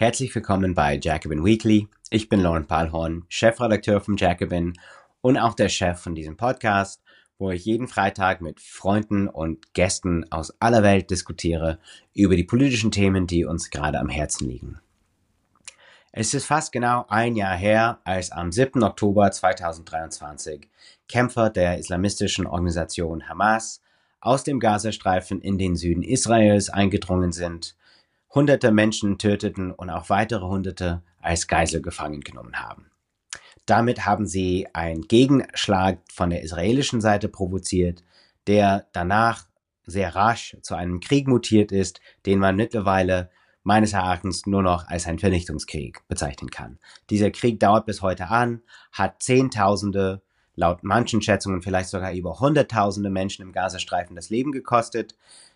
Herzlich willkommen bei Jacobin Weekly. Ich bin Lauren Pahlhorn, Chefredakteur vom Jacobin und auch der Chef von diesem Podcast, wo ich jeden Freitag mit Freunden und Gästen aus aller Welt diskutiere über die politischen Themen, die uns gerade am Herzen liegen. Es ist fast genau ein Jahr her, als am 7. Oktober 2023 Kämpfer der islamistischen Organisation Hamas aus dem Gazastreifen in den Süden Israels eingedrungen sind, Hunderte Menschen töteten und auch weitere Hunderte als Geisel gefangen genommen haben. Damit haben sie einen Gegenschlag von der israelischen Seite provoziert, der danach sehr rasch zu einem Krieg mutiert ist, den man mittlerweile meines Erachtens nur noch als einen Vernichtungskrieg bezeichnen kann. Dieser Krieg dauert bis heute an, hat Zehntausende, laut manchen Schätzungen vielleicht sogar über Hunderttausende Menschen im Gazastreifen das Leben gekostet,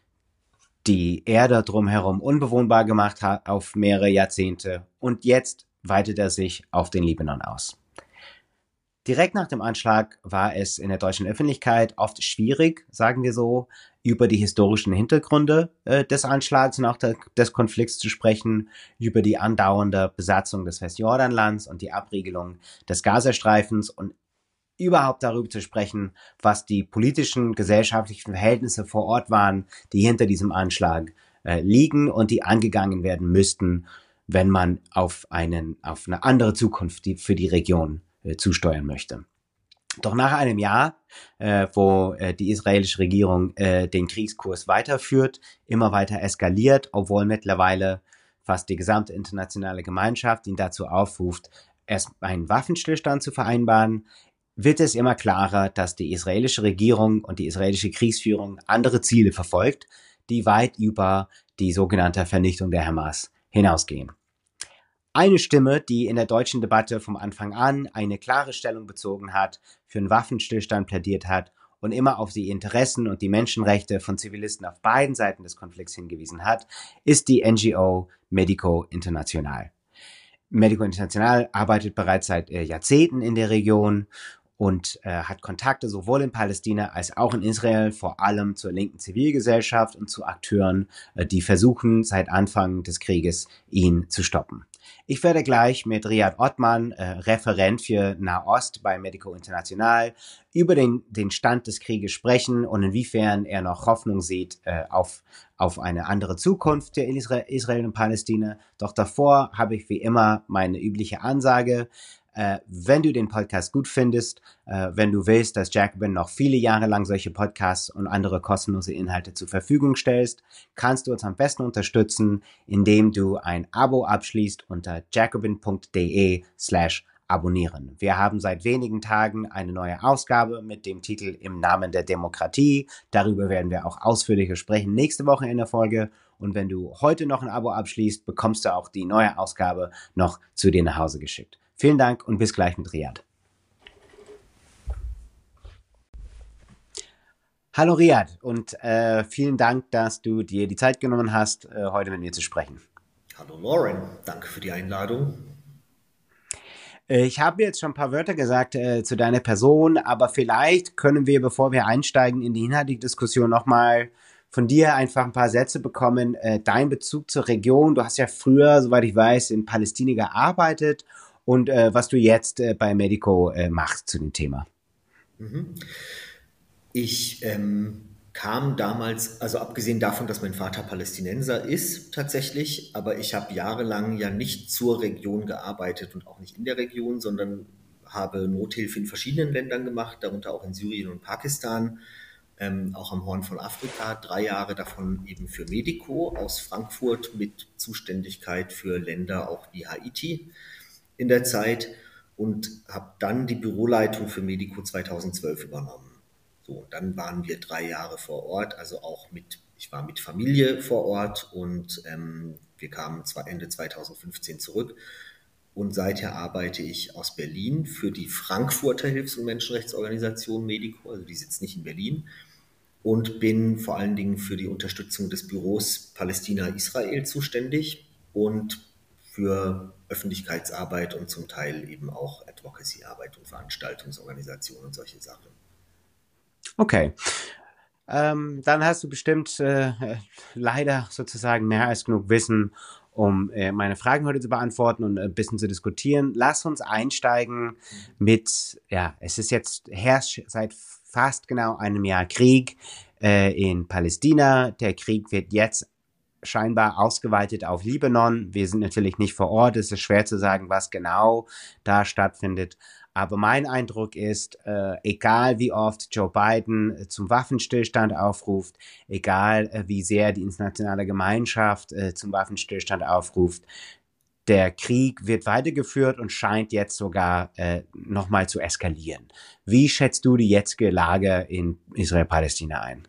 die Erde drumherum unbewohnbar gemacht hat auf mehrere Jahrzehnte und jetzt weitet er sich auf den Libanon aus. Direkt nach dem Anschlag war es in der deutschen Öffentlichkeit oft schwierig, sagen wir so, über die historischen Hintergründe des Anschlags und auch des Konflikts zu sprechen, über die andauernde Besatzung des Westjordanlands und die Abriegelung des Gazastreifens und überhaupt darüber zu sprechen, was die politischen, gesellschaftlichen Verhältnisse vor Ort waren, die hinter diesem Anschlag liegen und die angegangen werden müssten, wenn man auf eine andere Zukunft für die Region zusteuern möchte. Doch nach einem Jahr, wo die israelische Regierung den Kriegskurs weiterführt, immer weiter eskaliert, obwohl mittlerweile fast die gesamte internationale Gemeinschaft ihn dazu aufruft, erst einen Waffenstillstand zu vereinbaren, wird es immer klarer, dass die israelische Regierung und die israelische Kriegsführung andere Ziele verfolgt, die weit über die sogenannte Vernichtung der Hamas hinausgehen. Eine Stimme, die in der deutschen Debatte vom Anfang an eine klare Stellung bezogen hat, für einen Waffenstillstand plädiert hat und immer auf die Interessen und die Menschenrechte von Zivilisten auf beiden Seiten des Konflikts hingewiesen hat, ist die NGO Medico International. Medico International arbeitet bereits seit Jahrzehnten in der Region und hat Kontakte sowohl in Palästina als auch in Israel, vor allem zur linken Zivilgesellschaft und zu Akteuren, die versuchen, seit Anfang des Krieges ihn zu stoppen. Ich werde gleich mit Riyad Othman, Referent für Nahost bei Medico International, über den Stand des Krieges sprechen und inwiefern er noch Hoffnung sieht auf eine andere Zukunft für Israel und Palästina. Doch davor habe ich wie immer meine übliche Ansage. Wenn du den Podcast gut findest, wenn du willst, dass Jacobin noch viele Jahre lang solche Podcasts und andere kostenlose Inhalte zur Verfügung stellst, kannst du uns am besten unterstützen, indem du ein Abo abschließt unter jacobin.de/abonnieren. Wir haben seit wenigen Tagen eine neue Ausgabe mit dem Titel Im Namen der Demokratie. Darüber werden wir auch ausführlicher sprechen nächste Woche in der Folge. Und wenn du heute noch ein Abo abschließt, bekommst du auch die neue Ausgabe noch zu dir nach Hause geschickt. Vielen Dank und bis gleich mit Riyad. Hallo Riyad und vielen Dank, dass du dir die Zeit genommen hast, heute mit mir zu sprechen. Hallo Lauren, danke für die Einladung. Ich habe jetzt schon ein paar Wörter gesagt zu deiner Person, aber vielleicht können wir, bevor wir einsteigen in die inhaltliche Diskussion, nochmal von dir einfach ein paar Sätze bekommen. Dein Bezug zur Region, du hast ja früher, soweit ich weiß, in Palästina gearbeitet und was du jetzt bei Medico machst zu dem Thema. Ich kam damals, also abgesehen davon, dass mein Vater Palästinenser ist tatsächlich, aber ich habe jahrelang ja nicht zur Region gearbeitet und auch nicht in der Region, sondern habe Nothilfe in verschiedenen Ländern gemacht, darunter auch in Syrien und Pakistan, auch am Horn von Afrika, 3 Jahre davon eben für Medico aus Frankfurt mit Zuständigkeit für Länder auch wie Haiti in der Zeit und habe dann die Büroleitung für Medico 2012 übernommen. So, und dann waren wir 3 Jahre vor Ort, also auch ich war mit Familie vor Ort und wir kamen zwar Ende 2015 zurück und seither arbeite ich aus Berlin für die Frankfurter Hilfs- und Menschenrechtsorganisation Medico, also die sitzt nicht in Berlin, und bin vor allen Dingen für die Unterstützung des Büros Palästina-Israel zuständig und für Öffentlichkeitsarbeit und zum Teil eben auch Advocacy-Arbeit und Veranstaltungsorganisation und solche Sachen. Okay. Dann hast du bestimmt leider sozusagen mehr als genug Wissen, um meine Fragen heute zu beantworten und ein bisschen zu diskutieren. Lass uns einsteigen mit, ja, es ist jetzt herrscht seit fast genau einem Jahr Krieg in Palästina. Der Krieg wird jetzt scheinbar ausgeweitet auf Libanon. Wir sind natürlich nicht vor Ort. Es ist schwer zu sagen, was genau da stattfindet. Aber mein Eindruck ist, egal wie oft Joe Biden zum Waffenstillstand aufruft, egal wie sehr die internationale Gemeinschaft zum Waffenstillstand aufruft, der Krieg wird weitergeführt und scheint jetzt sogar nochmal zu eskalieren. Wie schätzt du die jetzige Lage in Israel-Palästina ein?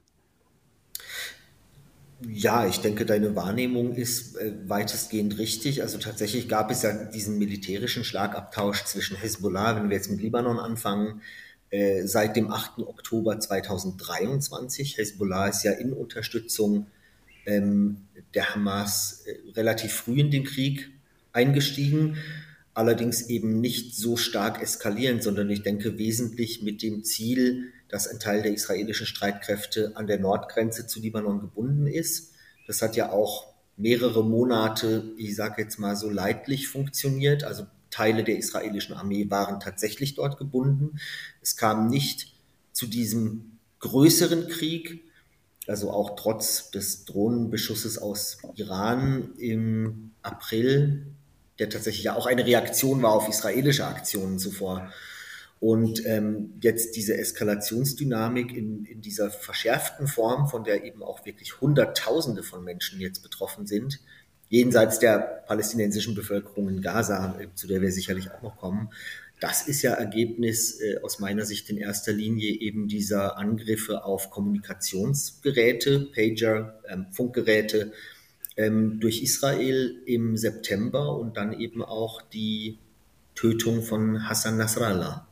Ja, ich denke, deine Wahrnehmung ist weitestgehend richtig. Also tatsächlich gab es ja diesen militärischen Schlagabtausch zwischen Hezbollah, wenn wir jetzt mit Libanon anfangen, seit dem 8. Oktober 2023. Hezbollah ist ja in Unterstützung der Hamas relativ früh in den Krieg eingestiegen, allerdings eben nicht so stark eskalierend, sondern ich denke wesentlich mit dem Ziel, dass ein Teil der israelischen Streitkräfte an der Nordgrenze zu Libanon gebunden ist. Das hat ja auch mehrere Monate, ich sage jetzt mal so leidlich funktioniert. Also Teile der israelischen Armee waren tatsächlich dort gebunden. Es kam nicht zu diesem größeren Krieg, also auch trotz des Drohnenbeschusses aus Iran im April, der tatsächlich ja auch eine Reaktion war auf israelische Aktionen zuvor. Und jetzt diese Eskalationsdynamik in dieser verschärften Form, von der eben auch wirklich Hunderttausende von Menschen jetzt betroffen sind, jenseits der palästinensischen Bevölkerung in Gaza, zu der wir sicherlich auch noch kommen, das ist ja Ergebnis aus meiner Sicht in erster Linie eben dieser Angriffe auf Kommunikationsgeräte, Pager, Funkgeräte durch Israel im September und dann eben auch die Tötung von Hassan Nasrallah.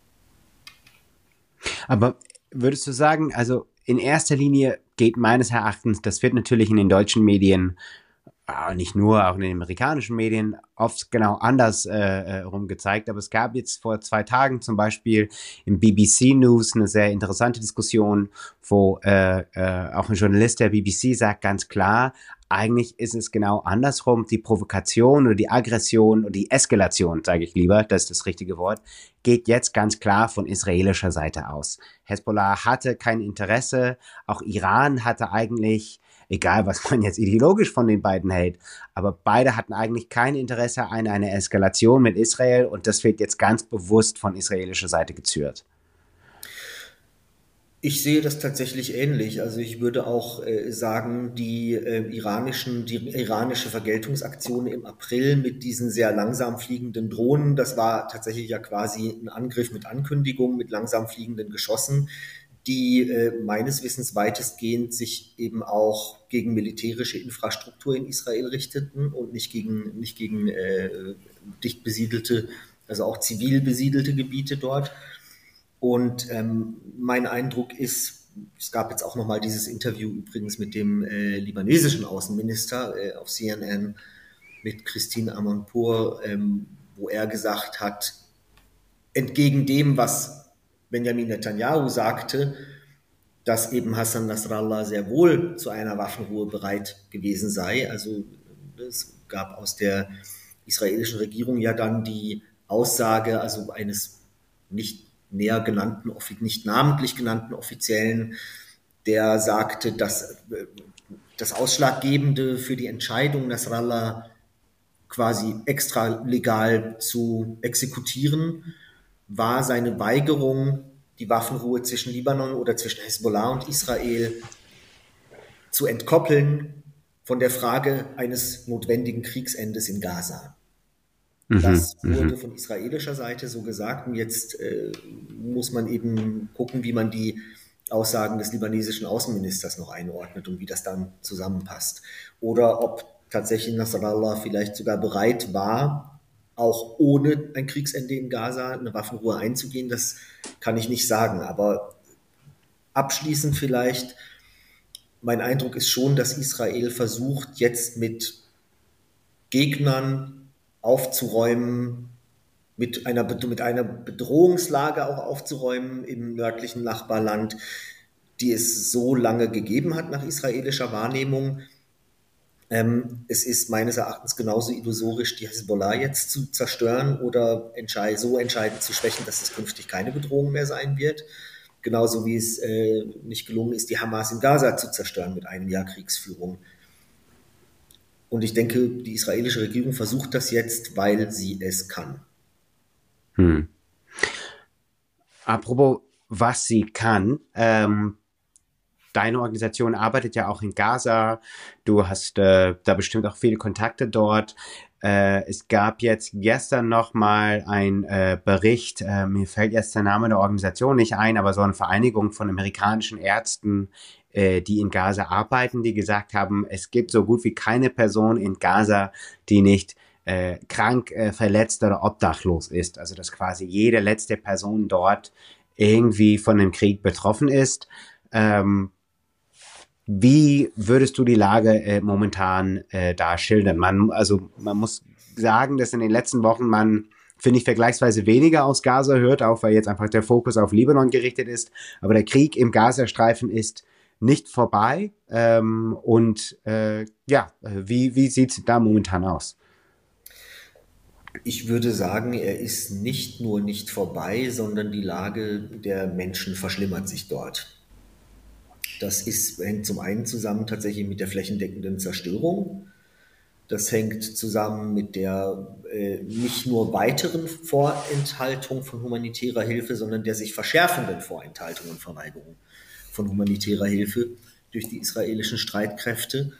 Aber würdest du sagen, also in erster Linie geht meines Erachtens, das wird natürlich in den deutschen Medien, nicht nur, auch in den amerikanischen Medien oft genau anders rum gezeigt. Aber es gab jetzt vor 2 Tagen zum Beispiel im BBC News eine sehr interessante Diskussion, wo auch ein Journalist der BBC sagt ganz klar, eigentlich ist es genau andersrum. Die Provokation oder die Aggression oder die Eskalation, sage ich lieber, das ist das richtige Wort, geht jetzt ganz klar von israelischer Seite aus. Hezbollah hatte kein Interesse, auch Iran hatte eigentlich, egal was man jetzt ideologisch von den beiden hält, aber beide hatten eigentlich kein Interesse an einer Eskalation mit Israel und das wird jetzt ganz bewusst von israelischer Seite gezürt. Ich sehe das tatsächlich ähnlich. Also ich würde auch sagen, die iranische Vergeltungsaktion im April mit diesen sehr langsam fliegenden Drohnen, das war tatsächlich ja quasi ein Angriff mit Ankündigung, mit langsam fliegenden Geschossen, die meines Wissens weitestgehend sich eben auch gegen militärische Infrastruktur in Israel richteten und nicht gegen dicht besiedelte, also auch zivil besiedelte Gebiete dort. Und mein Eindruck ist, es gab jetzt auch nochmal dieses Interview übrigens mit dem libanesischen Außenminister auf CNN mit Christine Amanpour, wo er gesagt hat, entgegen dem, was Benjamin Netanyahu sagte, dass eben Hassan Nasrallah sehr wohl zu einer Waffenruhe bereit gewesen sei. Also es gab aus der israelischen Regierung ja dann die Aussage, also eines nicht näher genannten, nicht namentlich genannten Offiziellen, der sagte, dass das Ausschlaggebende für die Entscheidung, Nasrallah quasi extralegal zu exekutieren, war seine Weigerung, die Waffenruhe zwischen Libanon oder zwischen Hezbollah und Israel zu entkoppeln von der Frage eines notwendigen Kriegsendes in Gaza. Mhm, Das wurde mhm. von israelischer Seite so gesagt und jetzt muss man eben gucken, wie man die Aussagen des libanesischen Außenministers noch einordnet und wie das dann zusammenpasst. Oder ob tatsächlich Nasrallah vielleicht sogar bereit war, auch ohne ein Kriegsende in Gaza eine Waffenruhe einzugehen, das kann ich nicht sagen. Aber abschließend vielleicht, mein Eindruck ist schon, dass Israel versucht, jetzt mit Gegnern aufzuräumen, mit einer Bedrohungslage auch aufzuräumen im nördlichen Nachbarland, die es so lange gegeben hat nach israelischer Wahrnehmung, Es ist meines Erachtens genauso illusorisch, die Hisbollah jetzt zu zerstören oder so entscheidend zu schwächen, dass es künftig keine Bedrohung mehr sein wird. Genauso wie es nicht gelungen ist, die Hamas in Gaza zu zerstören mit einem Jahr Kriegsführung. Und ich denke, die israelische Regierung versucht das jetzt, weil sie es kann. Apropos, was sie kann, deine Organisation arbeitet ja auch in Gaza. Du hast da bestimmt auch viele Kontakte dort. Es gab jetzt gestern noch mal ein Bericht, mir fällt jetzt der Name der Organisation nicht ein, aber so eine Vereinigung von amerikanischen Ärzten, die in Gaza arbeiten, die gesagt haben, es gibt so gut wie keine Person in Gaza, die nicht krank, verletzt oder obdachlos ist. Also dass quasi jede letzte Person dort irgendwie von dem Krieg betroffen ist. Wie würdest du die Lage momentan da schildern? Man muss sagen, dass in den letzten Wochen man, finde ich, vergleichsweise weniger aus Gaza hört, auch weil jetzt einfach der Fokus auf Libanon gerichtet ist. Aber der Krieg im Gazastreifen ist nicht vorbei. Wie sieht es da momentan aus? Ich würde sagen, er ist nicht nur nicht vorbei, sondern die Lage der Menschen verschlimmert sich dort. Hängt zum einen zusammen tatsächlich mit der flächendeckenden Zerstörung. Das hängt zusammen mit der nicht nur weiteren Vorenthaltung von humanitärer Hilfe, sondern der sich verschärfenden Vorenthaltung und Verweigerung von humanitärer Hilfe durch die israelischen Streitkräfte.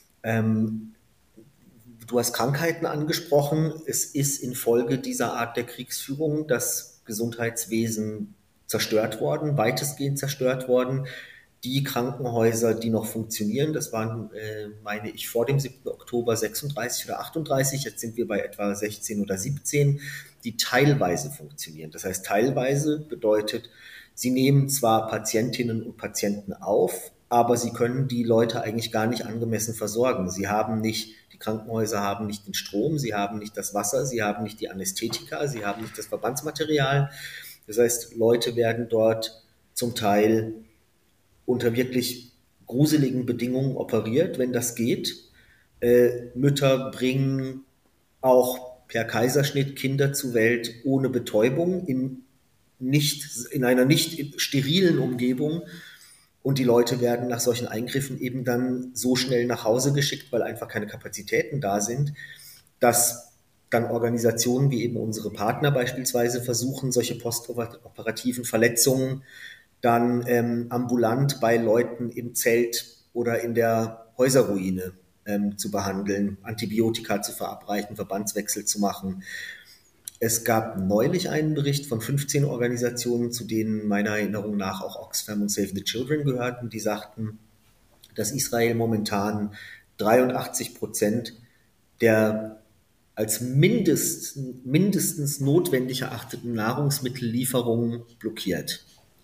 Du hast Krankheiten angesprochen. Es ist infolge dieser Art der Kriegsführung das Gesundheitswesen zerstört worden, weitestgehend zerstört worden. Die Krankenhäuser, die noch funktionieren, das waren, meine ich, vor dem 7. Oktober 36 oder 38, jetzt sind wir bei etwa 16 oder 17, die teilweise funktionieren. Das heißt, teilweise bedeutet, sie nehmen zwar Patientinnen und Patienten auf, aber sie können die Leute eigentlich gar nicht angemessen versorgen. Die Krankenhäuser haben nicht den Strom, sie haben nicht das Wasser, sie haben nicht die Anästhetika, sie haben nicht das Verbandsmaterial. Das heißt, Leute werden dort zum Teil unter wirklich gruseligen Bedingungen operiert, wenn das geht. Mütter bringen auch per Kaiserschnitt Kinder zur Welt ohne Betäubung in einer nicht sterilen Umgebung. Und die Leute werden nach solchen Eingriffen eben dann so schnell nach Hause geschickt, weil einfach keine Kapazitäten da sind, dass dann Organisationen wie eben unsere Partner beispielsweise versuchen, solche postoperativen Verletzungen dann ambulant bei Leuten im Zelt oder in der Häuserruine zu behandeln, Antibiotika zu verabreichen, Verbandswechsel zu machen. Es gab neulich einen Bericht von 15 Organisationen, zu denen meiner Erinnerung nach auch Oxfam und Save the Children gehörten, die sagten, dass Israel momentan 83% der als mindestens notwendig erachteten Nahrungsmittellieferungen blockiert.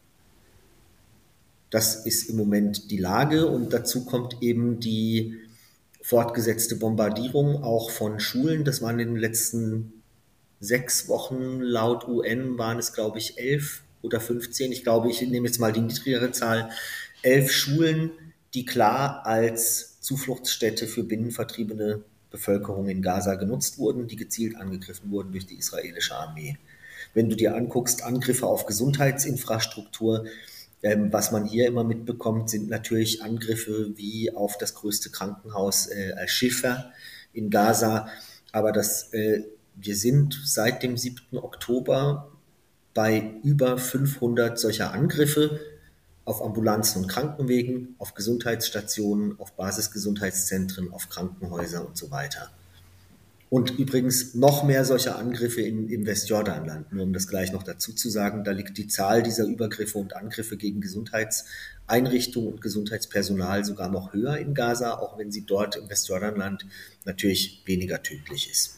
Das ist im Moment die Lage und dazu kommt eben die fortgesetzte Bombardierung auch von Schulen. Das waren in den letzten 6 Wochen laut UN waren es, glaube ich, 11 oder 15. Ich glaube, ich nehme jetzt mal die niedrigere Zahl. 11 Schulen, die klar als Zufluchtsstätte für binnenvertriebene Bevölkerung in Gaza genutzt wurden, die gezielt angegriffen wurden durch die israelische Armee. Wenn du dir anguckst, Angriffe auf Gesundheitsinfrastruktur, was man hier immer mitbekommt, sind natürlich Angriffe wie auf das größte Krankenhaus Al-Shifa in Gaza. Aber wir sind seit dem 7. Oktober bei über 500 solcher Angriffe auf Ambulanzen und Krankenwegen, auf Gesundheitsstationen, auf Basisgesundheitszentren, auf Krankenhäuser und so weiter. Und übrigens noch mehr solcher Angriffe im Westjordanland. Nur um das gleich noch dazu zu sagen, da liegt die Zahl dieser Übergriffe und Angriffe gegen Gesundheitseinrichtungen und Gesundheitspersonal sogar noch höher in Gaza, auch wenn sie dort im Westjordanland natürlich weniger tödlich ist.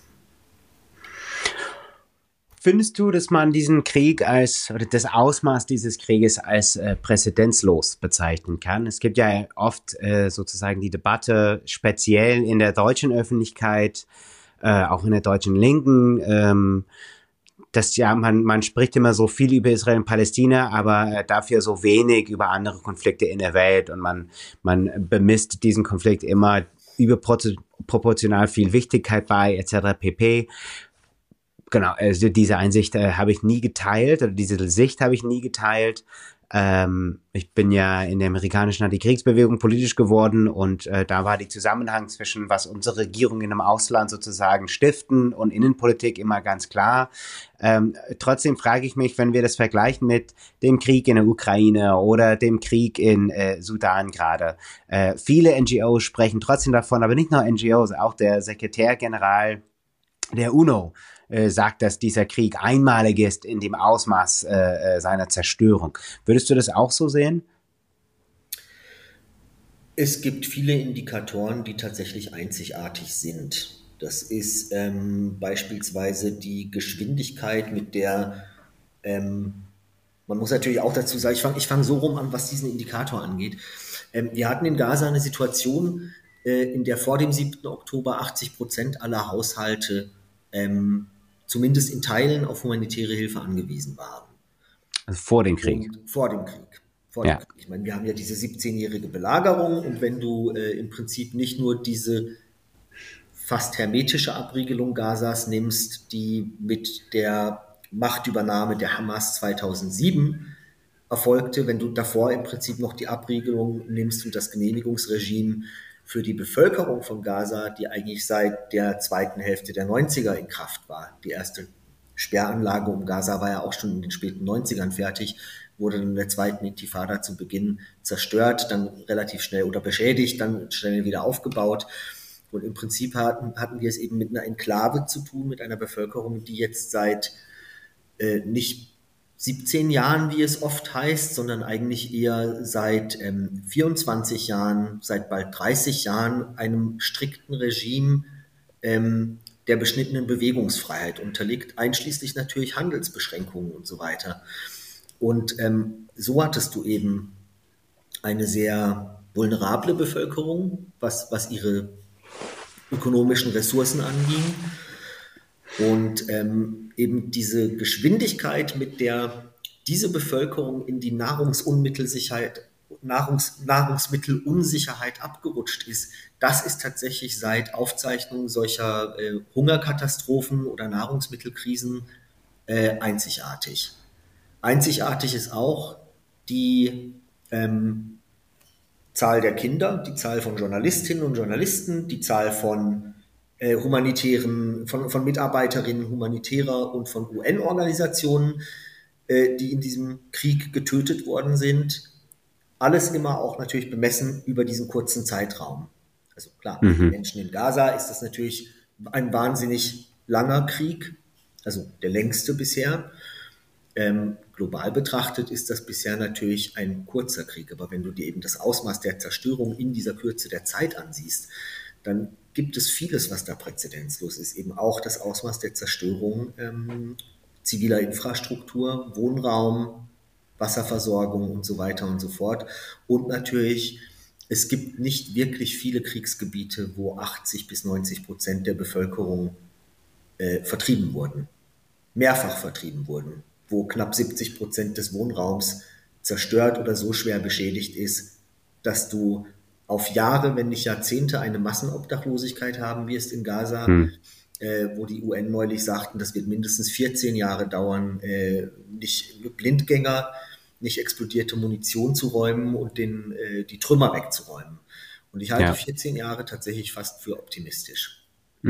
Findest du, dass man diesen Krieg oder das Ausmaß dieses Krieges als präzedenzlos bezeichnen kann? Es gibt ja oft sozusagen die Debatte, speziell in der deutschen Öffentlichkeit, auch in der deutschen Linken, dass ja man spricht immer so viel über Israel und Palästina, aber dafür so wenig über andere Konflikte in der Welt und man bemisst diesen Konflikt immer überproportional viel Wichtigkeit bei, etc. pp. Genau, also diese Einsicht habe ich nie geteilt, oder diese Sicht habe ich nie geteilt. Ich bin ja in der amerikanischen Antikriegsbewegung politisch geworden, und da war der Zusammenhang zwischen, was unsere Regierungen im Ausland sozusagen stiften, und Innenpolitik immer ganz klar. Trotzdem frage ich mich, wenn wir das vergleichen mit dem Krieg in der Ukraine oder dem Krieg in Sudan gerade. Viele NGOs sprechen trotzdem davon, aber nicht nur NGOs, auch der Sekretärgeneral der UNO sagt, dass dieser Krieg einmalig ist in dem Ausmaß seiner Zerstörung. Würdest du das auch so sehen? Es gibt viele Indikatoren, die tatsächlich einzigartig sind. Das ist beispielsweise die Geschwindigkeit, mit der man muss natürlich auch dazu sagen, ich fang so rum an, was diesen Indikator angeht. Wir hatten in Gaza eine Situation, in der vor dem 7. Oktober 80% aller Haushalte zumindest in Teilen auf humanitäre Hilfe angewiesen waren. Also vor dem Krieg. Und vor dem Krieg. Ja. Ich meine, wir haben ja diese 17-jährige Belagerung, und wenn du im Prinzip nicht nur diese fast hermetische Abriegelung Gazas nimmst, die mit der Machtübernahme der Hamas 2007 erfolgte, wenn du davor im Prinzip noch die Abriegelung nimmst und das Genehmigungsregime für die Bevölkerung von Gaza, die eigentlich seit der zweiten Hälfte der 90er in Kraft war. Die erste Sperranlage um Gaza war ja auch schon in den späten 90ern fertig, wurde dann in der zweiten Intifada zu Beginn zerstört, dann relativ schnell oder beschädigt, dann schnell wieder aufgebaut. Und im Prinzip hatten wir es eben mit einer Enklave zu tun, mit einer Bevölkerung, die jetzt seit nicht 17 Jahren, wie es oft heißt, sondern eigentlich eher seit 24 Jahren, seit bald 30 Jahren einem strikten Regime der beschnittenen Bewegungsfreiheit unterliegt, einschließlich natürlich Handelsbeschränkungen und so weiter. Und so hattest du eben eine sehr vulnerable Bevölkerung, was ihre ökonomischen Ressourcen anging. Und eben diese Geschwindigkeit, mit der diese Bevölkerung in die Nahrungsmittelunsicherheit abgerutscht ist, das ist tatsächlich seit Aufzeichnung solcher Hungerkatastrophen oder Nahrungsmittelkrisen einzigartig. Einzigartig ist auch die Zahl der Kinder, die Zahl von Journalistinnen und Journalisten, die Zahl von von Mitarbeiterinnen humanitärer und von UN-Organisationen, die in diesem Krieg getötet worden sind. Alles immer auch natürlich bemessen über diesen kurzen Zeitraum. Also klar, für die Menschen in Gaza ist das natürlich ein wahnsinnig langer Krieg, also der längste bisher. Global betrachtet ist das bisher natürlich ein kurzer Krieg, aber wenn du dir eben das Ausmaß der Zerstörung in dieser Kürze der Zeit ansiehst, dann gibt es vieles, was da präzedenzlos ist. Eben auch das Ausmaß der Zerstörung ziviler Infrastruktur, Wohnraum, Wasserversorgung und so weiter und so fort. Und natürlich, es gibt nicht wirklich viele Kriegsgebiete, wo 80-90% der Bevölkerung vertrieben wurden, mehrfach vertrieben wurden, wo knapp 70% des Wohnraums zerstört oder so schwer beschädigt ist, dass du auf Jahre, wenn nicht Jahrzehnte, eine Massenobdachlosigkeit haben wirst in Gaza, wo die UN neulich sagten, das wird mindestens 14 Jahre dauern, nicht Blindgänger, nicht explodierte Munition zu räumen und die Trümmer wegzuräumen. Und ich halte 14 Jahre tatsächlich fast für optimistisch.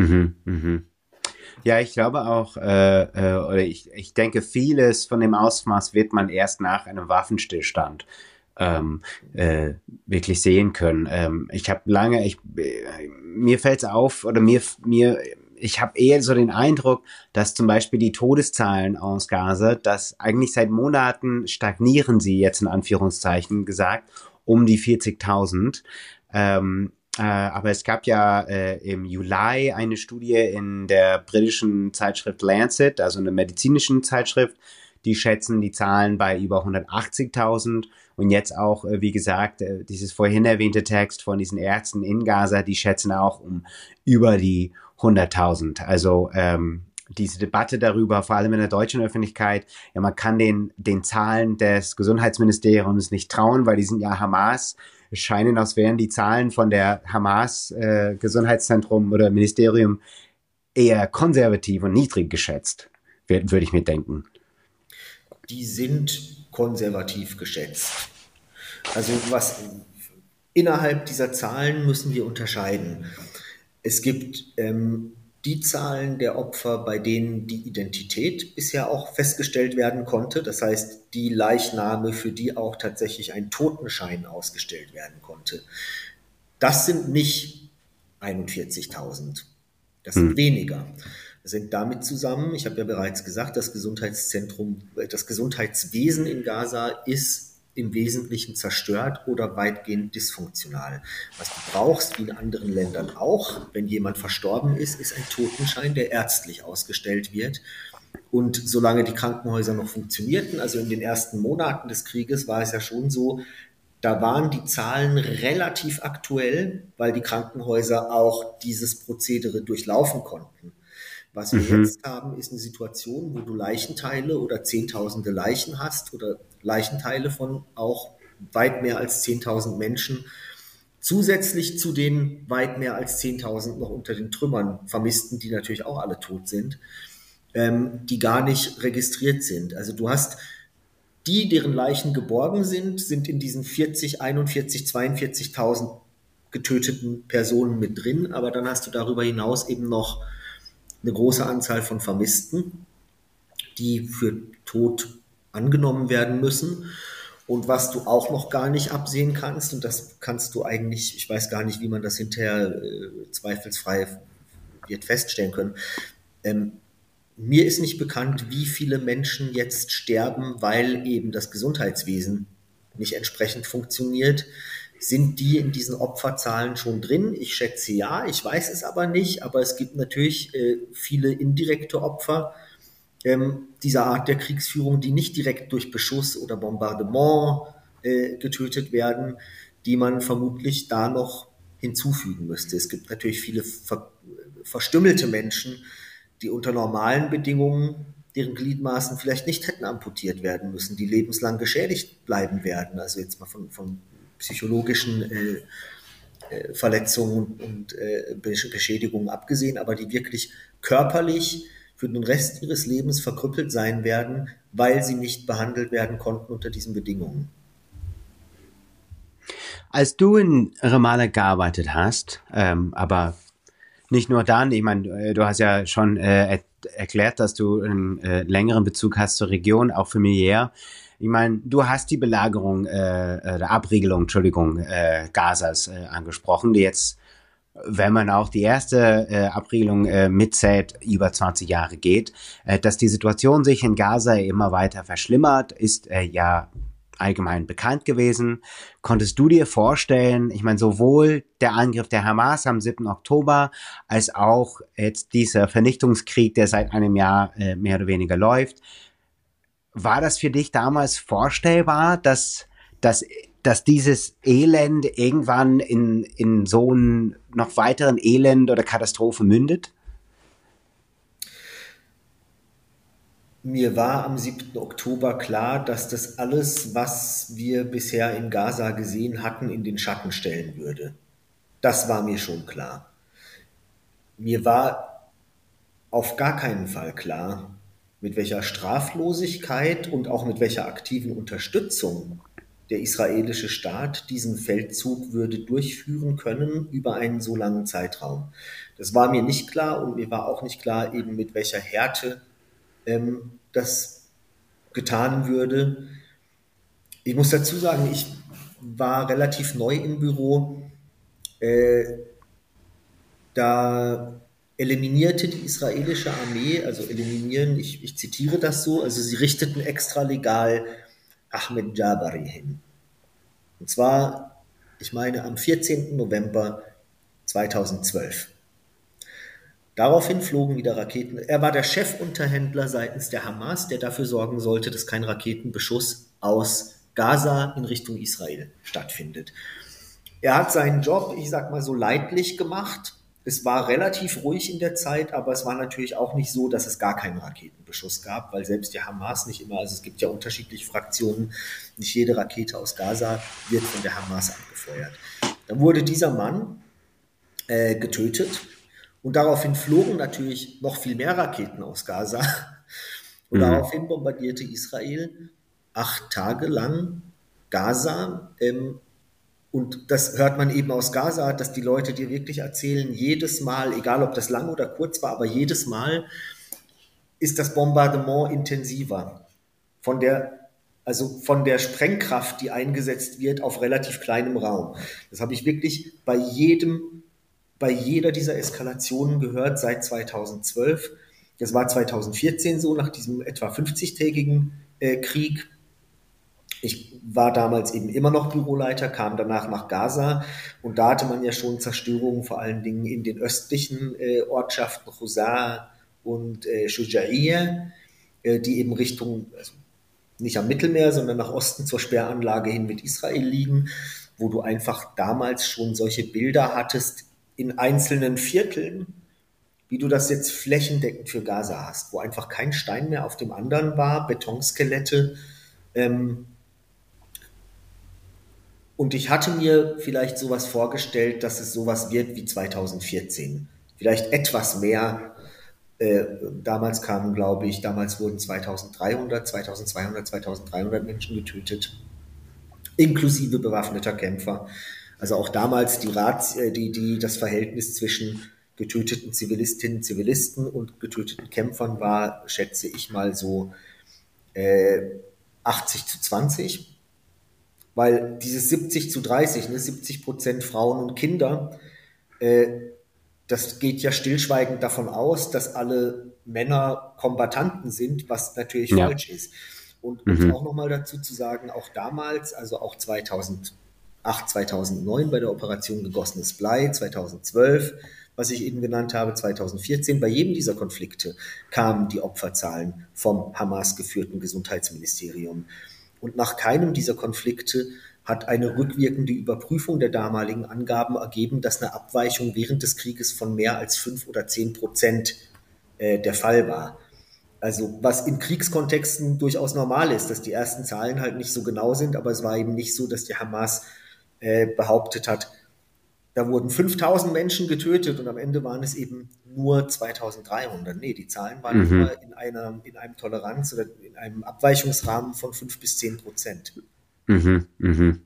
Ja, ich glaube auch, oder ich denke, vieles von dem Ausmaß wird man erst nach einem Waffenstillstand wirklich sehen können. Ich habe mir fällt es auf, oder ich habe eher so den Eindruck, dass zum Beispiel die Todeszahlen aus Gaza, dass eigentlich seit Monaten stagnieren sie jetzt in Anführungszeichen gesagt, um die 40.000. Aber es gab ja im Juli eine Studie in der britischen Zeitschrift Lancet, also einer medizinischen Zeitschrift, die schätzen die Zahlen bei über 180.000. Und jetzt auch, wie gesagt, dieses vorhin erwähnte Text von diesen Ärzten in Gaza, die schätzen auch um über die 100.000. Also diese Debatte darüber, vor allem in der deutschen Öffentlichkeit, ja, man kann den Zahlen des Gesundheitsministeriums nicht trauen, weil die sind ja Hamas es scheinen, als wären die Zahlen von der Hamas Gesundheitszentrum oder Ministerium eher konservativ und niedrig geschätzt, würde ich mir denken. Die sind konservativ geschätzt. Also innerhalb dieser Zahlen müssen wir unterscheiden. Es gibt die Zahlen der Opfer, bei denen die Identität bisher auch festgestellt werden konnte. Das heißt, die Leichname, für die auch tatsächlich ein Totenschein ausgestellt werden konnte. Das sind nicht 41.000. Das sind weniger. Das hängt damit zusammen, ich habe ja bereits gesagt, das Gesundheitswesen in Gaza ist im Wesentlichen zerstört oder weitgehend dysfunktional. Was du brauchst, wie in anderen Ländern auch, wenn jemand verstorben ist, ist ein Totenschein, der ärztlich ausgestellt wird. Und solange die Krankenhäuser noch funktionierten, also in den ersten Monaten des Krieges, war es ja schon so, da waren die Zahlen relativ aktuell, weil die Krankenhäuser auch dieses Prozedere durchlaufen konnten. Was wir jetzt haben, ist eine Situation, wo du Leichenteile oder Zehntausende Leichen hast oder Leichenteile von auch weit mehr als 10.000 Menschen, zusätzlich zu den weit mehr als 10.000 noch unter den Trümmern Vermissten, die natürlich auch alle tot sind, die gar nicht registriert sind. Also du hast die, deren Leichen geborgen sind in diesen 40, 41, 42.000 getöteten Personen mit drin, aber dann hast du darüber hinaus eben noch eine große Anzahl von Vermissten, die für tot angenommen werden müssen. Und was du auch noch gar nicht absehen kannst, und das kannst du eigentlich, ich weiß gar nicht, wie man das hinterher zweifelsfrei wird feststellen können, mir ist nicht bekannt, wie viele Menschen jetzt sterben, weil eben das Gesundheitswesen nicht entsprechend funktioniert. Sind die in diesen Opferzahlen schon drin? Ich schätze ja, ich weiß es aber nicht. Aber es gibt natürlich viele indirekte Opfer dieser Art der Kriegsführung, die nicht direkt durch Beschuss oder Bombardement getötet werden, die man vermutlich da noch hinzufügen müsste. Es gibt natürlich viele verstümmelte Menschen, die unter normalen Bedingungen deren Gliedmaßen vielleicht nicht hätten amputiert werden müssen, die lebenslang geschädigt bleiben werden. Also jetzt mal von psychologischen Verletzungen und Beschädigungen abgesehen, aber die wirklich körperlich für den Rest ihres Lebens verkrüppelt sein werden, weil sie nicht behandelt werden konnten unter diesen Bedingungen. Als du in Ramallah gearbeitet hast, aber nicht nur dann, ich meine, du hast ja schon erklärt, dass du einen längeren Bezug hast zur Region, auch familiär. Ich meine, du hast die Belagerung, der Abriegelung, Entschuldigung, Gazas angesprochen, die jetzt, wenn man auch die erste Abriegelung mitzählt, über 20 Jahre geht. Dass die Situation sich in Gaza immer weiter verschlimmert, ist ja allgemein bekannt gewesen. Konntest du dir vorstellen, ich meine, sowohl der Angriff der Hamas am 7. Oktober als auch jetzt dieser Vernichtungskrieg, der seit einem Jahr mehr oder weniger läuft, war das für dich damals vorstellbar, dass dieses Elend irgendwann in so einen noch weiteren Elend oder Katastrophe mündet? Mir war am 7. Oktober klar, dass das alles, was wir bisher in Gaza gesehen hatten, in den Schatten stellen würde. Das war mir schon klar. Mir war auf gar keinen Fall klar, mit welcher Straflosigkeit und auch mit welcher aktiven Unterstützung der israelische Staat diesen Feldzug würde durchführen können über einen so langen Zeitraum. Das war mir nicht klar und mir war auch nicht klar, eben mit welcher Härte das getan würde. Ich muss dazu sagen, ich war relativ neu im Büro. Da eliminierte die israelische Armee, also eliminieren, ich zitiere das so, also sie richteten extralegal Ahmed Jabari hin. Und zwar, ich meine, am 14. November 2012. Daraufhin flogen wieder Raketen. Er war der Chefunterhändler seitens der Hamas, der dafür sorgen sollte, dass kein Raketenbeschuss aus Gaza in Richtung Israel stattfindet. Er hat seinen Job, ich sag mal so leidlich gemacht. Es war relativ ruhig in der Zeit, aber es war natürlich auch nicht so, dass es gar keinen Raketenbeschuss gab, weil selbst die Hamas nicht immer, also es gibt ja unterschiedliche Fraktionen, nicht jede Rakete aus Gaza wird von der Hamas abgefeuert. Dann wurde dieser Mann getötet und daraufhin flogen natürlich noch viel mehr Raketen aus Gaza und Mhm. daraufhin bombardierte Israel 8 Tage lang Gaza. Und das hört man eben aus Gaza, dass die Leute dir wirklich erzählen, jedes Mal, egal ob das lang oder kurz war, aber jedes Mal ist das Bombardement intensiver. Von der, also von der Sprengkraft, die eingesetzt wird, auf relativ kleinem Raum. Das habe ich wirklich bei jeder dieser Eskalationen gehört seit 2012. Das war 2014 so, nach diesem etwa 50-tägigen Krieg. Ich war damals eben immer noch Büroleiter, kam danach nach Gaza und da hatte man ja schon Zerstörungen, vor allen Dingen in den östlichen Ortschaften Husar und Shujaia, die eben Richtung, also nicht am Mittelmeer, sondern nach Osten zur Sperranlage hin mit Israel liegen, wo du einfach damals schon solche Bilder hattest in einzelnen Vierteln, wie du das jetzt flächendeckend für Gaza hast, wo einfach kein Stein mehr auf dem anderen war, Betonskelette. Ähm, Und ich hatte mir vielleicht sowas vorgestellt, dass es sowas wird wie 2014. Vielleicht etwas mehr. Damals kamen, glaube ich, damals wurden 2300, 2200, 2300 Menschen getötet, inklusive bewaffneter Kämpfer. Also auch damals das Verhältnis zwischen getöteten Zivilistinnen, Zivilisten und getöteten Kämpfern war, schätze ich mal so 80:20. Weil dieses 70:30, ne, 70% Frauen und Kinder, äh, das geht ja stillschweigend davon aus, dass alle Männer Kombattanten sind, was natürlich Ja. falsch ist. Und um es Mhm. auch nochmal dazu zu sagen, auch damals, also auch 2008, 2009 bei der Operation Gegossenes Blei, 2012, was ich eben genannt habe, 2014, bei jedem dieser Konflikte kamen die Opferzahlen vom Hamas geführten Gesundheitsministerium. Und nach keinem dieser Konflikte hat eine rückwirkende Überprüfung der damaligen Angaben ergeben, dass eine Abweichung während des Krieges von mehr als 5 oder 10% der Fall war. Also was in Kriegskontexten durchaus normal ist, dass die ersten Zahlen halt nicht so genau sind, aber es war eben nicht so, dass die Hamas behauptet hat, da wurden 5000 Menschen getötet und am Ende waren es eben nur 2300. Nee, die Zahlen waren Mhm. immer in einem Toleranz- oder in einem Abweichungsrahmen von 5 bis 10%. Mhm. Mhm.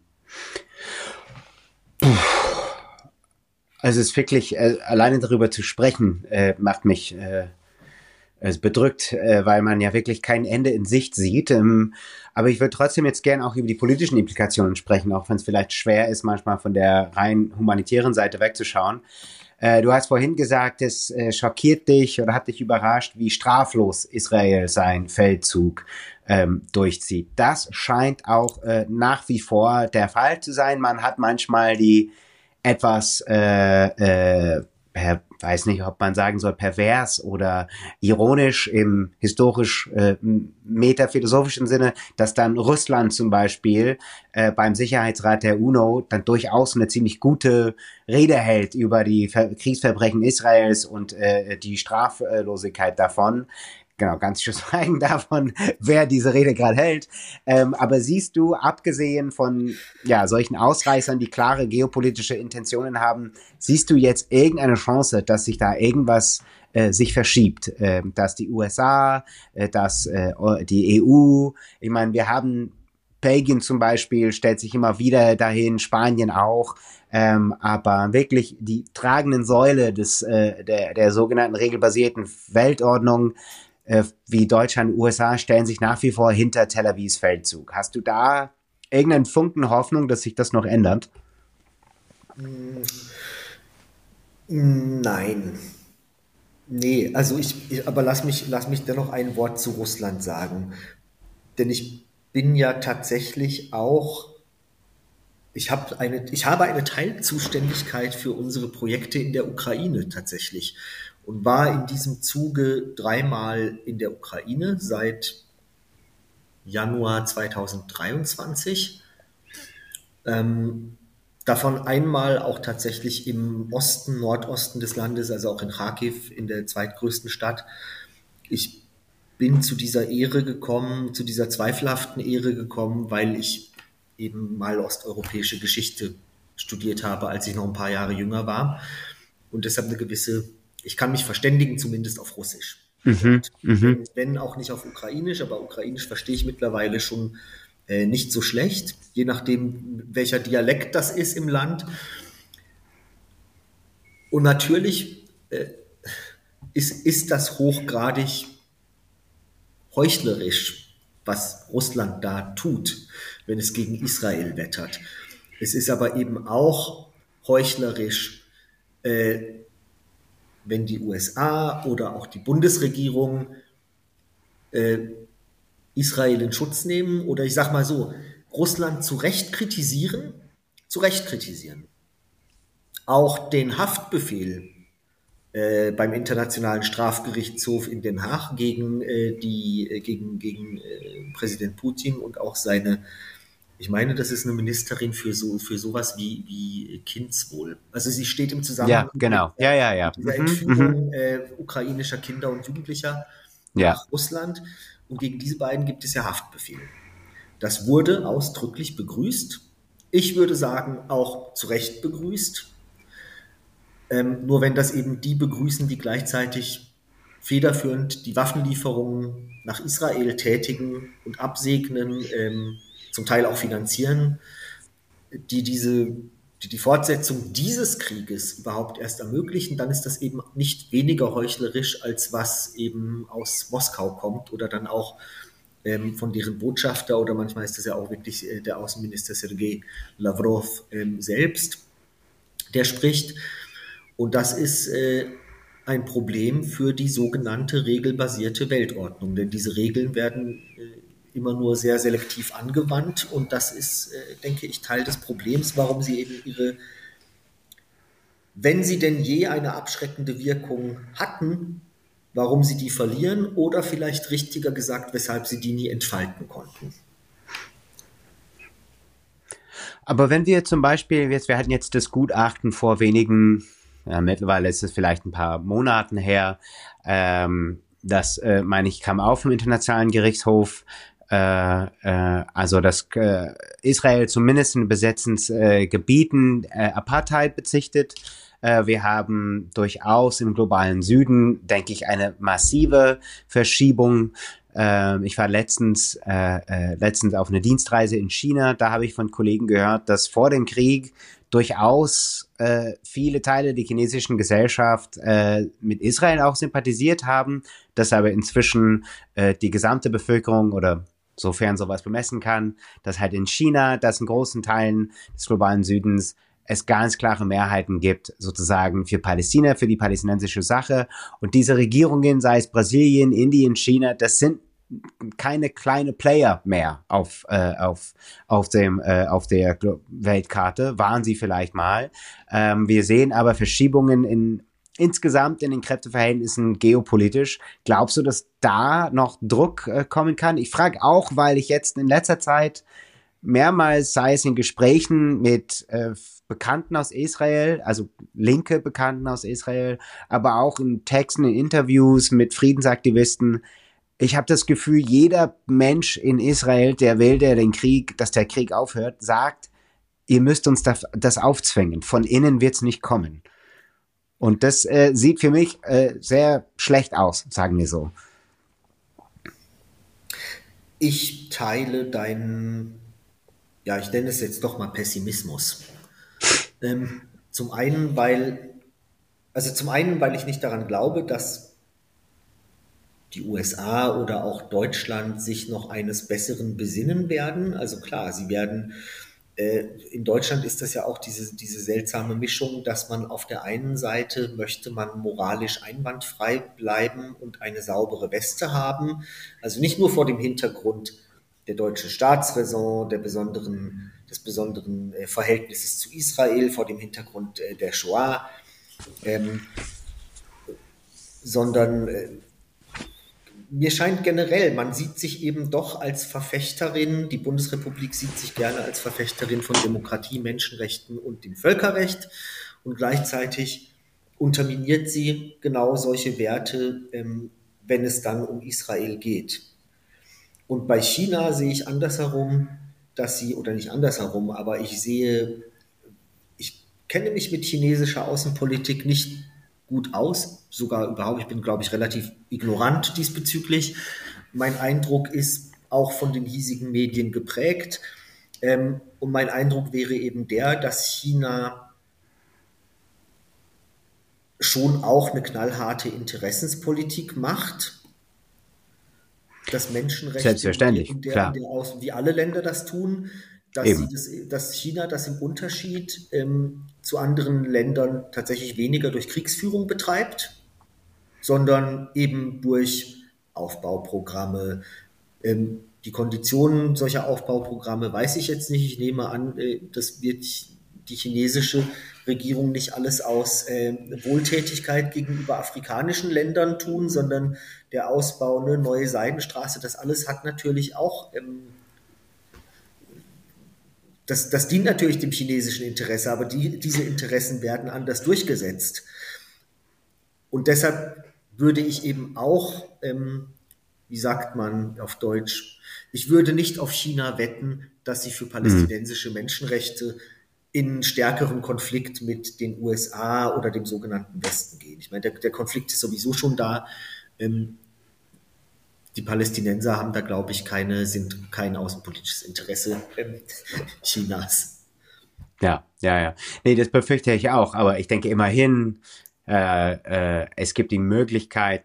Also es ist wirklich, alleine darüber zu sprechen, macht mich es bedrückt, weil man ja wirklich kein Ende in Sicht sieht. Aber ich würde trotzdem jetzt gern auch über die politischen Implikationen sprechen, auch wenn es vielleicht schwer ist, manchmal von der rein humanitären Seite wegzuschauen. Du hast vorhin gesagt, es schockiert dich oder hat dich überrascht, wie straflos Israel seinen Feldzug durchzieht. Das scheint auch nach wie vor der Fall zu sein. Man hat manchmal die etwas, weiß nicht, ob man sagen soll, pervers oder ironisch im historisch metaphilosophischen Sinne, dass dann Russland zum Beispiel beim Sicherheitsrat der UNO dann durchaus eine ziemlich gute Rede hält über die Kriegsverbrechen Israels und die Straflosigkeit davon. Genau, ganz zu schweigen davon, wer diese Rede gerade hält. Aber siehst du, abgesehen von ja, solchen Ausreißern, die klare geopolitische Intentionen haben, siehst du jetzt irgendeine Chance, dass sich da irgendwas sich verschiebt, dass die USA, dass die EU, ich meine, wir haben Belgien zum Beispiel stellt sich immer wieder dahin, Spanien auch, aber wirklich die tragenden Säule der sogenannten regelbasierten Weltordnung wie Deutschland und USA stellen sich nach wie vor hinter Tel Avivs Feldzug. Hast du da irgendeinen Funken Hoffnung, dass sich das noch ändert? Nein, nee, also aber lass mich dennoch ein Wort zu Russland sagen. Denn ich bin ja tatsächlich auch, ich habe eine Teilzuständigkeit für unsere Projekte in der Ukraine tatsächlich und war in diesem Zuge 3-mal in der Ukraine seit Januar 2023. Davon einmal auch tatsächlich im Osten, Nordosten des Landes, also auch in Kharkiv, in der zweitgrößten Stadt. Ich bin zu dieser Ehre gekommen, zu dieser zweifelhaften Ehre gekommen, weil ich eben mal osteuropäische Geschichte studiert habe, als ich noch ein paar Jahre jünger war. Und deshalb eine gewisse, ich kann mich verständigen, zumindest auf Russisch Mhm, dort. mhm. Wenn auch nicht auf Ukrainisch, aber Ukrainisch verstehe ich mittlerweile schon nicht so schlecht, je nachdem, welcher Dialekt das ist im Land. Und natürlich ist das hochgradig heuchlerisch, was Russland da tut, wenn es gegen Israel wettert. Es ist aber eben auch heuchlerisch, wenn die USA oder auch die Bundesregierung Israel in Schutz nehmen oder ich sage mal so, Russland zu Recht kritisieren. Auch den Haftbefehl beim Internationalen Strafgerichtshof in Den Haag gegen Präsident Putin und auch seine, ich meine, das ist eine Ministerin für sowas wie Kindswohl. Also sie steht im Ja, Zusammenhang genau. Ja, ja, ja. mit dieser Mhm, mhm. Entführung ukrainischer Kinder und Jugendlicher Ja. nach Russland. Und gegen diese beiden gibt es ja Haftbefehle. Das wurde ausdrücklich begrüßt. Ich würde sagen, auch zu Recht begrüßt. Nur wenn das eben die begrüßen, die gleichzeitig federführend die Waffenlieferungen nach Israel tätigen und absegnen, zum Teil auch finanzieren, die Fortsetzung dieses Krieges überhaupt erst ermöglichen, dann ist das eben nicht weniger heuchlerisch, als was eben aus Moskau kommt oder dann auch von deren Botschafter oder manchmal ist das ja auch wirklich der Außenminister Sergei Lavrov selbst, der spricht. Und das ist ein Problem für die sogenannte regelbasierte Weltordnung, denn diese Regeln werden immer nur sehr selektiv angewandt und das ist, denke ich, Teil des Problems, warum sie eben wenn sie denn je eine abschreckende Wirkung hatten, warum sie die verlieren oder vielleicht richtiger gesagt, weshalb sie die nie entfalten konnten. Aber wenn wir zum Beispiel, wir hatten jetzt das Gutachten vor wenigen, ja, mittlerweile ist es vielleicht ein paar Monaten her, das, meine ich, kam auch vom Internationalen Gerichtshof, also dass Israel zumindest in besetzten Gebieten Apartheid bezichtet. Wir haben durchaus im globalen Süden, denke ich, eine massive Verschiebung. Ich war letztens auf einer Dienstreise in China. Da habe ich von Kollegen gehört, dass vor dem Krieg durchaus viele Teile der chinesischen Gesellschaft mit Israel auch sympathisiert haben, dass aber inzwischen die gesamte Bevölkerung oder sofern sowas bemessen kann, dass halt in China, dass in großen Teilen des globalen Südens es ganz klare Mehrheiten gibt, sozusagen für Palästina, für die palästinensische Sache. Und diese Regierungen, sei es Brasilien, Indien, China, das sind keine kleine Player mehr auf der Weltkarte, waren sie vielleicht mal. Wir sehen aber Verschiebungen insgesamt in den Kräfteverhältnissen geopolitisch. Glaubst du, dass da noch Druck kommen kann? Ich frage auch, weil ich jetzt in letzter Zeit mehrmals, sei es in Gesprächen mit Bekannten aus Israel, also linke Bekannten aus Israel, aber auch in Texten, in Interviews mit Friedensaktivisten, ich habe das Gefühl, jeder Mensch in Israel, der will, dass der Krieg aufhört, sagt, ihr müsst uns das aufzwingen. Von innen wird's nicht kommen. Und das sieht für mich sehr schlecht aus, sagen wir so. Ich teile deinen, ja, ich nenne es jetzt doch mal Pessimismus. Zum einen, weil ich nicht daran glaube, dass die USA oder auch Deutschland sich noch eines Besseren besinnen werden. Also klar, sie werden, in Deutschland ist das ja auch diese seltsame Mischung, dass man auf der einen Seite möchte man moralisch einwandfrei bleiben und eine saubere Weste haben. Also nicht nur vor dem Hintergrund der deutschen Staatsräson, des besonderen Verhältnisses zu Israel, vor dem Hintergrund der Shoah, sondern mir scheint generell, man sieht sich eben doch als Verfechterin, die Bundesrepublik sieht sich gerne als Verfechterin von Demokratie, Menschenrechten und dem Völkerrecht und gleichzeitig unterminiert sie genau solche Werte, wenn es dann um Israel geht. Und bei China sehe ich andersherum, dass sie, oder nicht andersherum, aber ich kenne mich mit chinesischer Außenpolitik nicht gut aus, sogar überhaupt, ich bin, glaube ich, relativ ignorant diesbezüglich. Mein Eindruck ist auch von den hiesigen Medien geprägt. Und mein Eindruck wäre eben der, dass China schon auch eine knallharte Interessenspolitik macht, dass Menschenrechte Selbstverständlich, klar. wie alle Länder das tun, Eben. dass China das im Unterschied zu anderen Ländern tatsächlich weniger durch Kriegsführung betreibt, sondern eben durch Aufbauprogramme. Die Konditionen solcher Aufbauprogramme weiß ich jetzt nicht. Ich nehme an, das wird die chinesische Regierung nicht alles aus Wohltätigkeit gegenüber afrikanischen Ländern tun, sondern der Ausbau, eine neue Seidenstraße, das alles hat natürlich auch, das dient natürlich dem chinesischen Interesse, aber diese Interessen werden anders durchgesetzt. Und deshalb würde ich eben auch, wie sagt man auf Deutsch, ich würde nicht auf China wetten, dass sie für palästinensische Menschenrechte in stärkeren Konflikt mit den USA oder dem sogenannten Westen gehen. Ich meine, der Konflikt ist sowieso schon da. Die Palästinenser haben da, glaube ich, sind kein außenpolitisches Interesse Chinas. Ja, ja, ja. Nee, das befürchte ich auch, aber ich denke immerhin, es gibt die Möglichkeit,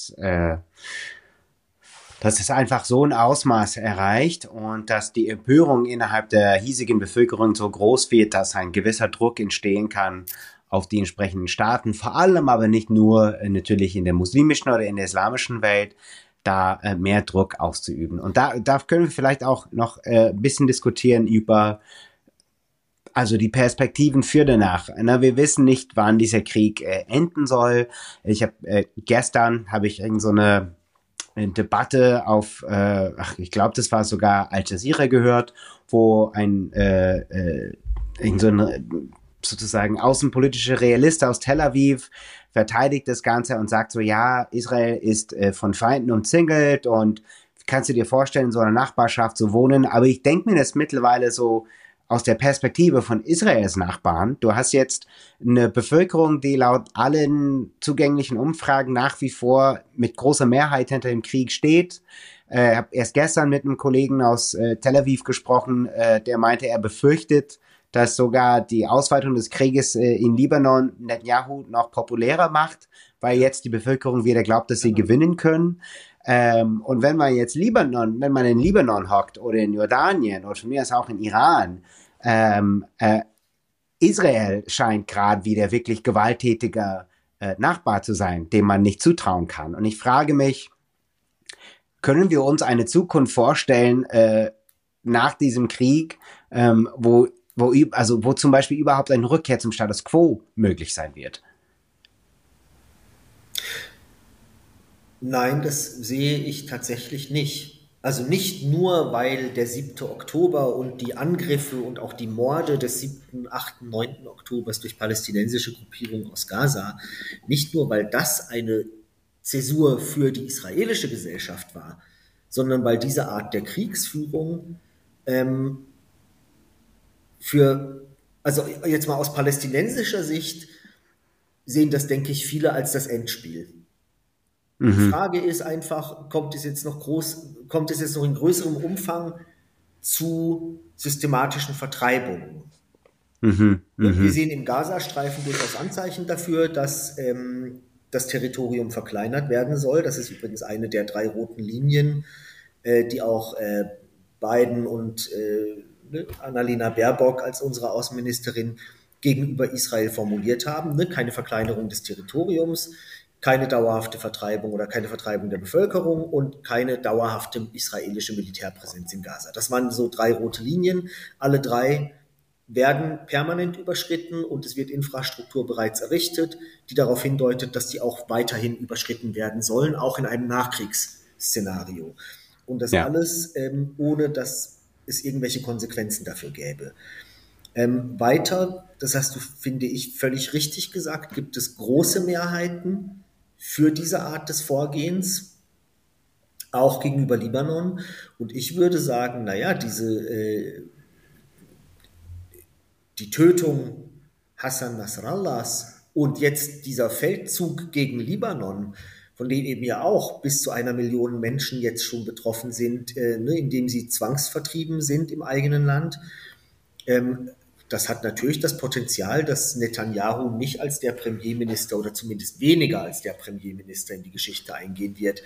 dass es einfach so ein Ausmaß erreicht und dass die Empörung innerhalb der hiesigen Bevölkerung so groß wird, dass ein gewisser Druck entstehen kann auf die entsprechenden Staaten, vor allem aber nicht nur natürlich in der muslimischen oder in der islamischen Welt, da mehr Druck auszuüben. Und da können wir vielleicht auch noch ein bisschen diskutieren über also die Perspektiven für danach. Na, wir wissen nicht, wann dieser Krieg enden soll. Gestern habe ich irgend so eine Debatte auf, ich glaube, das war sogar Al Jazeera gehört, wo irgend so ein sozusagen außenpolitischer Realist aus Tel Aviv verteidigt das Ganze und sagt so, ja, Israel ist von Feinden umzingelt und kannst du dir vorstellen, in so einer Nachbarschaft zu wohnen. Aber ich denke mir das mittlerweile so aus der Perspektive von Israels Nachbarn. Du hast jetzt eine Bevölkerung, die laut allen zugänglichen Umfragen nach wie vor mit großer Mehrheit hinter dem Krieg steht. Ich habe erst gestern mit einem Kollegen aus Tel Aviv gesprochen, der meinte, er befürchtet, dass sogar die Ausweitung des Krieges in Libanon Netanyahu noch populärer macht, weil jetzt die Bevölkerung wieder glaubt, dass sie gewinnen können. Und wenn man in Libanon hockt oder in Jordanien oder von mir aus auch in Iran, Israel scheint gerade wieder wirklich gewalttätiger Nachbar zu sein, dem man nicht zutrauen kann. Und ich frage mich, können wir uns eine Zukunft vorstellen nach diesem Krieg, wo zum Beispiel überhaupt eine Rückkehr zum Status quo möglich sein wird? Nein, das sehe ich tatsächlich nicht. Also nicht nur, weil der 7. Oktober und die Angriffe und auch die Morde des 7., 8., 9. Oktobers durch palästinensische Gruppierungen aus Gaza, nicht nur, weil das eine Zäsur für die israelische Gesellschaft war, sondern weil diese Art der Kriegsführung also jetzt mal aus palästinensischer Sicht sehen das, denke ich, viele als das Endspiel. Die Frage ist einfach, kommt es jetzt noch in größerem Umfang zu systematischen Vertreibungen? Wir sehen im Gazastreifen durchaus Anzeichen dafür, dass das Territorium verkleinert werden soll. Das ist übrigens eine der 3 roten Linien, die auch Biden und Annalena Baerbock als unsere Außenministerin gegenüber Israel formuliert haben. Keine Verkleinerung des Territoriums, keine dauerhafte Vertreibung oder keine Vertreibung der Bevölkerung und keine dauerhafte israelische Militärpräsenz in Gaza. Das waren so 3 rote Linien. Alle 3 werden permanent überschritten und es wird Infrastruktur bereits errichtet, die darauf hindeutet, dass die auch weiterhin überschritten werden sollen, auch in einem Szenario. Und das Ja. alles ohne, dass es irgendwelche Konsequenzen dafür gäbe. Weiter, das hast du, finde ich, völlig richtig gesagt, gibt es große Mehrheiten für diese Art des Vorgehens, auch gegenüber Libanon. Und ich würde sagen, naja, die Tötung Hassan Nasrallahs und jetzt dieser Feldzug gegen Libanon, von denen eben ja auch bis zu 1 Million Menschen jetzt schon betroffen sind, indem sie zwangsvertrieben sind im eigenen Land. Das hat natürlich das Potenzial, dass Netanyahu nicht als der Premierminister oder zumindest weniger als der Premierminister in die Geschichte eingehen wird,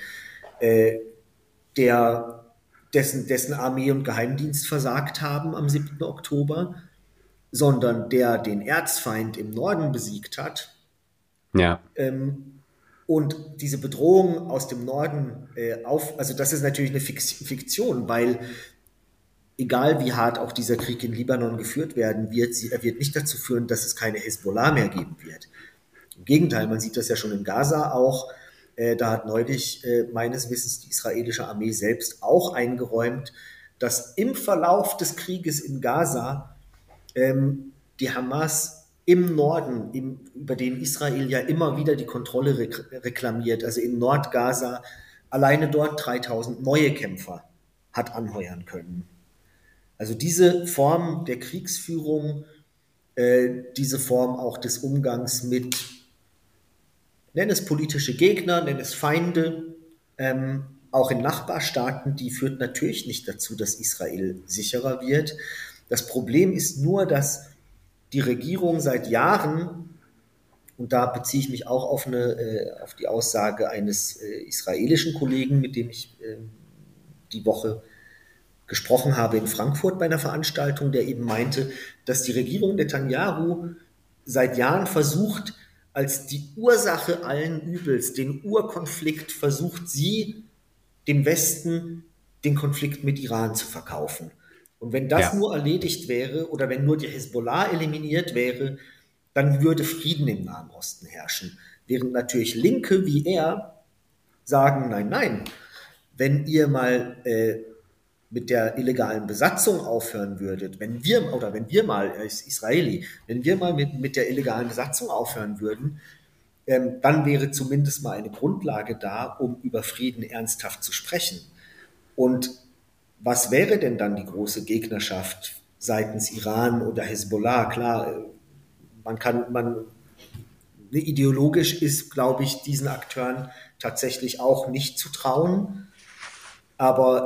dessen Armee und Geheimdienst versagt haben am 7. Oktober, sondern der den Erzfeind im Norden besiegt hat. Ja. Und diese Bedrohung aus dem Norden also das ist natürlich eine Fiktion, weil egal wie hart auch dieser Krieg in Libanon geführt werden wird, er wird nicht dazu führen, dass es keine Hezbollah mehr geben wird. Im Gegenteil, man sieht das ja schon in Gaza auch. Da hat neulich meines Wissens die israelische Armee selbst auch eingeräumt, dass im Verlauf des Krieges in Gaza die Hamas im Norden, über den Israel ja immer wieder die Kontrolle reklamiert, also in Nordgaza, alleine dort 3000 neue Kämpfer hat anheuern können. Also diese Form der Kriegsführung, diese Form auch des Umgangs mit, nenn es politische Gegner, nenn es Feinde, auch in Nachbarstaaten, die führt natürlich nicht dazu, dass Israel sicherer wird. Das Problem ist nur, dass die Regierung seit Jahren, und da beziehe ich mich auch auf die Aussage eines israelischen Kollegen, mit dem ich die Woche gesprochen habe in Frankfurt bei einer Veranstaltung, der eben meinte, dass die Regierung Netanyahu seit Jahren versucht, als die Ursache allen Übels, den Urkonflikt, versucht sie, dem Westen den Konflikt mit Iran zu verkaufen. Und wenn das nur erledigt wäre oder wenn nur die Hezbollah eliminiert wäre, dann würde Frieden im Nahen Osten herrschen. Während natürlich Linke wie er sagen, nein, nein, wenn ihr mal mit der illegalen Besatzung aufhören würdet, wenn wir mal als Israeli, wenn wir mal mit der illegalen Besatzung aufhören würden, dann wäre zumindest mal eine Grundlage da, um über Frieden ernsthaft zu sprechen. Und was wäre denn dann die große Gegnerschaft seitens Iran oder Hezbollah? Klar, ideologisch ist, glaube ich, diesen Akteuren tatsächlich auch nicht zu trauen. Aber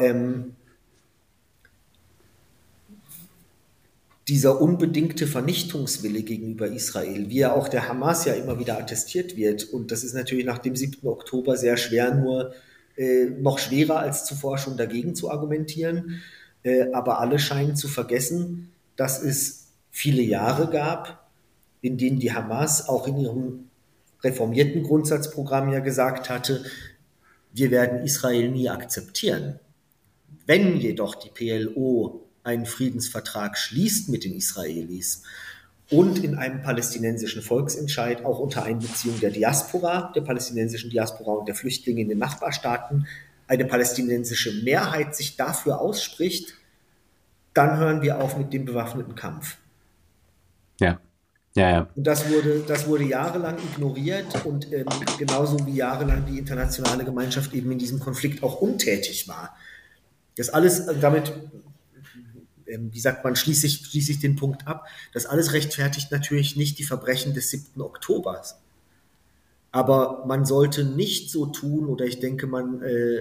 dieser unbedingte Vernichtungswille gegenüber Israel, wie er auch der Hamas ja immer wieder attestiert wird, und das ist natürlich nach dem 7. Oktober sehr schwer, noch schwerer als zuvor schon dagegen zu argumentieren, aber alle scheinen zu vergessen, dass es viele Jahre gab, in denen die Hamas auch in ihrem reformierten Grundsatzprogramm ja gesagt hatte, wir werden Israel nie akzeptieren. Wenn jedoch die PLO einen Friedensvertrag schließt mit den Israelis und in einem palästinensischen Volksentscheid auch unter Einbeziehung der Diaspora, der palästinensischen Diaspora und der Flüchtlinge in den Nachbarstaaten, eine palästinensische Mehrheit sich dafür ausspricht, dann hören wir auf mit dem bewaffneten Kampf. Ja. Ja, ja. Und das wurde jahrelang ignoriert und genauso wie jahrelang die internationale Gemeinschaft eben in diesem Konflikt auch untätig war. Das alles damit, wie sagt man, schließe ich den Punkt ab. Das alles rechtfertigt natürlich nicht die Verbrechen des 7. Oktobers. Aber man sollte nicht so tun, oder ich denke, man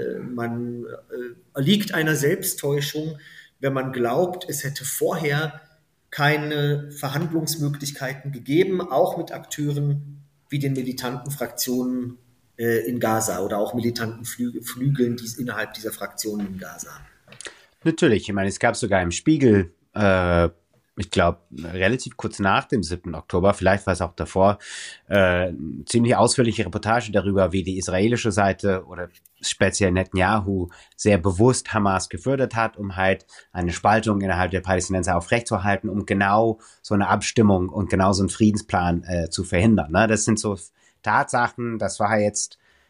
erliegt einer Selbsttäuschung, wenn man glaubt, es hätte vorher keine Verhandlungsmöglichkeiten gegeben, auch mit Akteuren wie den militanten Fraktionen in Gaza oder auch militanten Flügeln innerhalb dieser Fraktionen in Gaza. Natürlich, ich meine, es gab sogar im Spiegel, ich glaube, relativ kurz nach dem 7. Oktober, vielleicht war es auch davor, ziemlich ausführliche Reportage darüber, wie die israelische Seite oder speziell Netanyahu sehr bewusst Hamas gefördert hat, um halt eine Spaltung innerhalb der Palästinenser aufrechtzuerhalten, um genau so eine Abstimmung und genau so einen Friedensplan zu verhindern. Ne? Das sind so Tatsachen, das war jetzt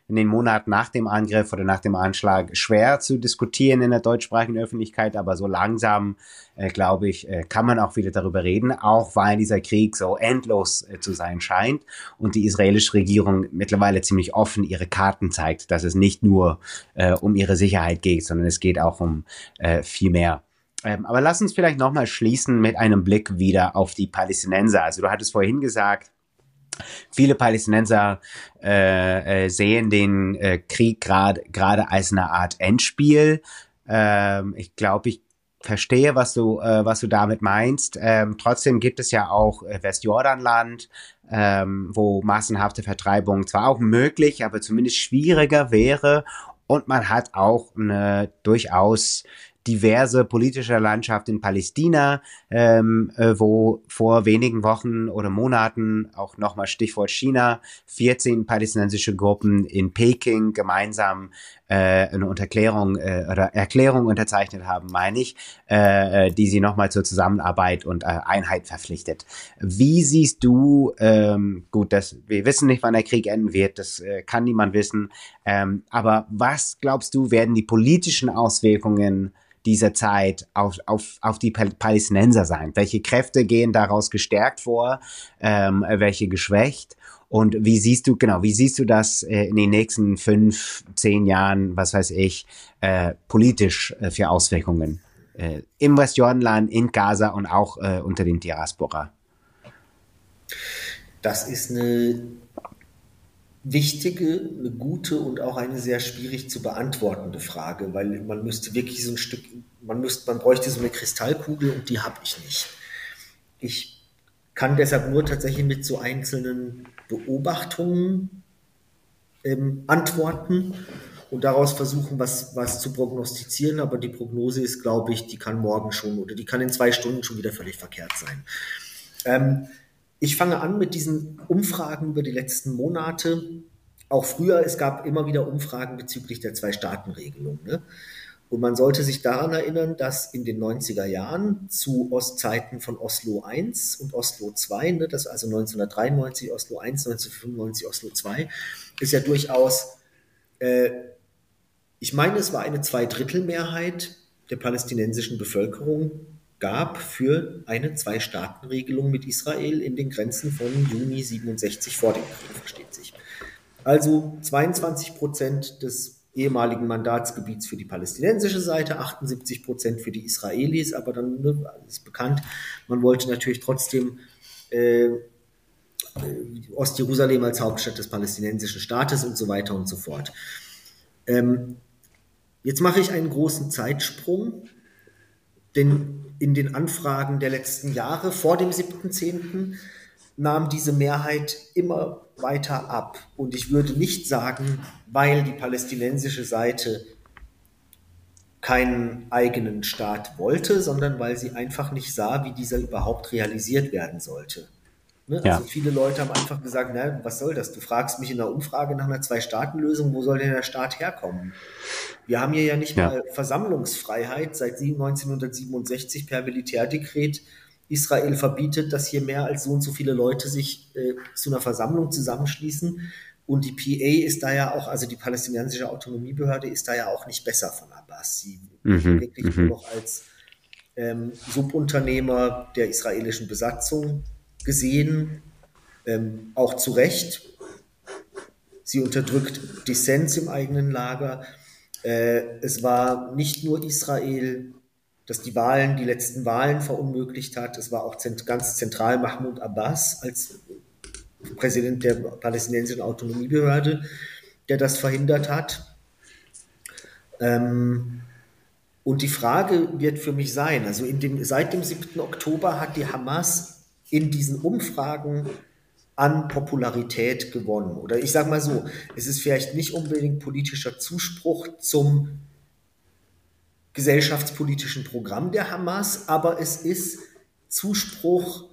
in den Monaten nach dem Angriff oder nach dem Anschlag schwer zu diskutieren in der deutschsprachigen Öffentlichkeit, aber so langsam, glaube ich, kann man auch wieder darüber reden, auch weil dieser Krieg so endlos zu sein scheint und die israelische Regierung mittlerweile ziemlich offen ihre Karten zeigt, dass es nicht nur um ihre Sicherheit geht, sondern es geht auch um viel mehr. Aber lass uns vielleicht nochmal schließen mit einem Blick wieder auf die Palästinenser. Also du hattest vorhin gesagt, viele Palästinenser sehen den Krieg gerade als eine Art Endspiel. Ich glaube, ich verstehe, was du damit meinst. Trotzdem gibt es ja auch Westjordanland, wo massenhafte Vertreibung zwar auch möglich, aber zumindest schwieriger wäre. Und man hat auch eine durchaus diverse politische Landschaft in Palästina, wo vor wenigen Wochen oder Monaten, auch nochmal Stichwort China, 14 palästinensische Gruppen in Peking gemeinsam eine Erklärung unterzeichnet haben, meine ich, die sie nochmal zur Zusammenarbeit und Einheit verpflichtet. Wie siehst du, gut, wir wissen nicht, wann der Krieg enden wird, das kann niemand wissen, aber was glaubst du, werden die politischen Auswirkungen dieser Zeit auf die Palästinenser sein? Welche Kräfte gehen daraus gestärkt vor, welche geschwächt? Und wie siehst du das in den nächsten 5, 10 Jahren, was weiß ich, politisch für Auswirkungen im Westjordanland, in Gaza und auch unter den Diaspora? Das ist eine wichtige, eine gute und auch eine sehr schwierig zu beantwortende Frage, weil man müsste wirklich so ein Stück, man bräuchte so eine Kristallkugel und die habe ich nicht. Ich kann deshalb nur tatsächlich mit so einzelnen Beobachtungen antworten und daraus versuchen, was zu prognostizieren, aber die Prognose ist, glaube ich, die kann morgen schon oder die kann in 2 Stunden schon wieder völlig verkehrt sein. Ich fange an mit diesen Umfragen über die letzten Monate. Auch früher, es gab immer wieder Umfragen bezüglich der Zwei-Staaten-Regelung. Ne? Und man sollte sich daran erinnern, dass in den 90er Jahren zu Ostzeiten von Oslo I und Oslo II, ne, das also 1993 Oslo I, 1995 Oslo II, ist ja durchaus, ich meine, es war eine Zweidrittelmehrheit der palästinensischen Bevölkerung, gab für eine Zwei-Staaten-Regelung mit Israel in den Grenzen von Juni 67 vor dem Krieg, versteht sich. Also 22% des ehemaligen Mandatsgebiets für die palästinensische Seite, 78% für die Israelis, aber dann ist bekannt, man wollte natürlich trotzdem Ostjerusalem als Hauptstadt des palästinensischen Staates und so weiter und so fort. Jetzt mache ich einen großen Zeitsprung, denn in den Anfragen der letzten Jahre vor dem 7.10. nahm diese Mehrheit immer weiter ab. Und ich würde nicht sagen, weil die palästinensische Seite keinen eigenen Staat wollte, sondern weil sie einfach nicht sah, wie dieser überhaupt realisiert werden sollte. Ne? Ja. Also viele Leute haben einfach gesagt, na, was soll das? Du fragst mich in einer Umfrage nach einer Zwei-Staaten-Lösung, wo soll denn der Staat herkommen? Wir haben hier ja nicht mal Versammlungsfreiheit seit 1967 per Militärdekret. Israel verbietet, dass hier mehr als so und so viele Leute sich zu einer Versammlung zusammenschließen. Und die PA ist da ja auch, also die palästinensische Autonomiebehörde ist da ja auch nicht besser von Abbas. Sie wirklich nur noch als Subunternehmer der israelischen Besatzung gesehen, auch zu Recht. Sie unterdrückt Dissens im eigenen Lager. Es war nicht nur Israel, das die letzten Wahlen verunmöglicht hat. Es war auch ganz zentral Mahmoud Abbas als Präsident der palästinensischen Autonomiebehörde, der das verhindert hat. Und die Frage wird für mich sein, also seit dem 7. Oktober hat die Hamas in diesen Umfragen an Popularität gewonnen. Oder ich sage mal so, es ist vielleicht nicht unbedingt politischer Zuspruch zum gesellschaftspolitischen Programm der Hamas, aber es ist Zuspruch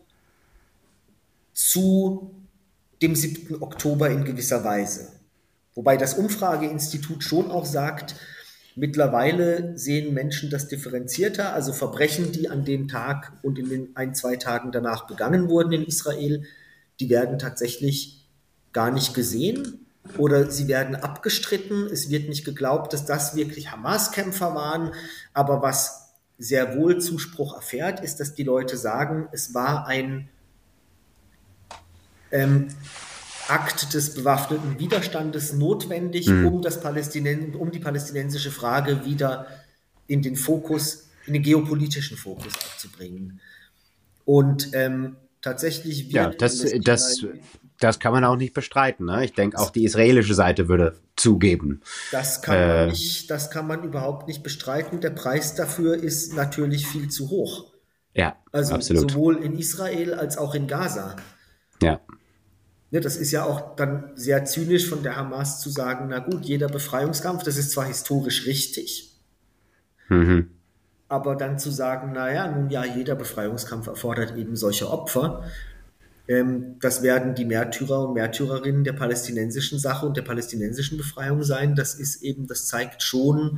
zu dem 7. Oktober in gewisser Weise. Wobei das Umfrageinstitut schon auch sagt, mittlerweile sehen Menschen das differenzierter, also Verbrechen, die an dem Tag und in den 1-2 Tagen danach begangen wurden in Israel, die werden tatsächlich gar nicht gesehen. oder sie werden abgestritten. Es wird nicht geglaubt, dass das wirklich Hamas-Kämpfer waren. Aber was sehr wohl Zuspruch erfährt, ist, dass die Leute sagen, es war ein Akt des bewaffneten Widerstandes notwendig, um die palästinensische Frage wieder in den Fokus, in den geopolitischen Fokus abzubringen. Und tatsächlich Ja, das kann man auch nicht bestreiten. Ne? Ich denke, auch die israelische Seite würde zugeben. Das kann man überhaupt nicht bestreiten. Der Preis dafür ist natürlich viel zu hoch. Ja, Also absolut. sowohl in Israel als auch in Gaza. Ja. Ne, das ist ja auch dann sehr zynisch von der Hamas zu sagen, na gut, jeder Befreiungskampf, das ist zwar historisch richtig, aber dann zu sagen, naja, nun ja, jeder Befreiungskampf erfordert eben solche Opfer. Das werden die Märtyrer und Märtyrerinnen der palästinensischen Sache und der palästinensischen Befreiung sein. Das zeigt schon,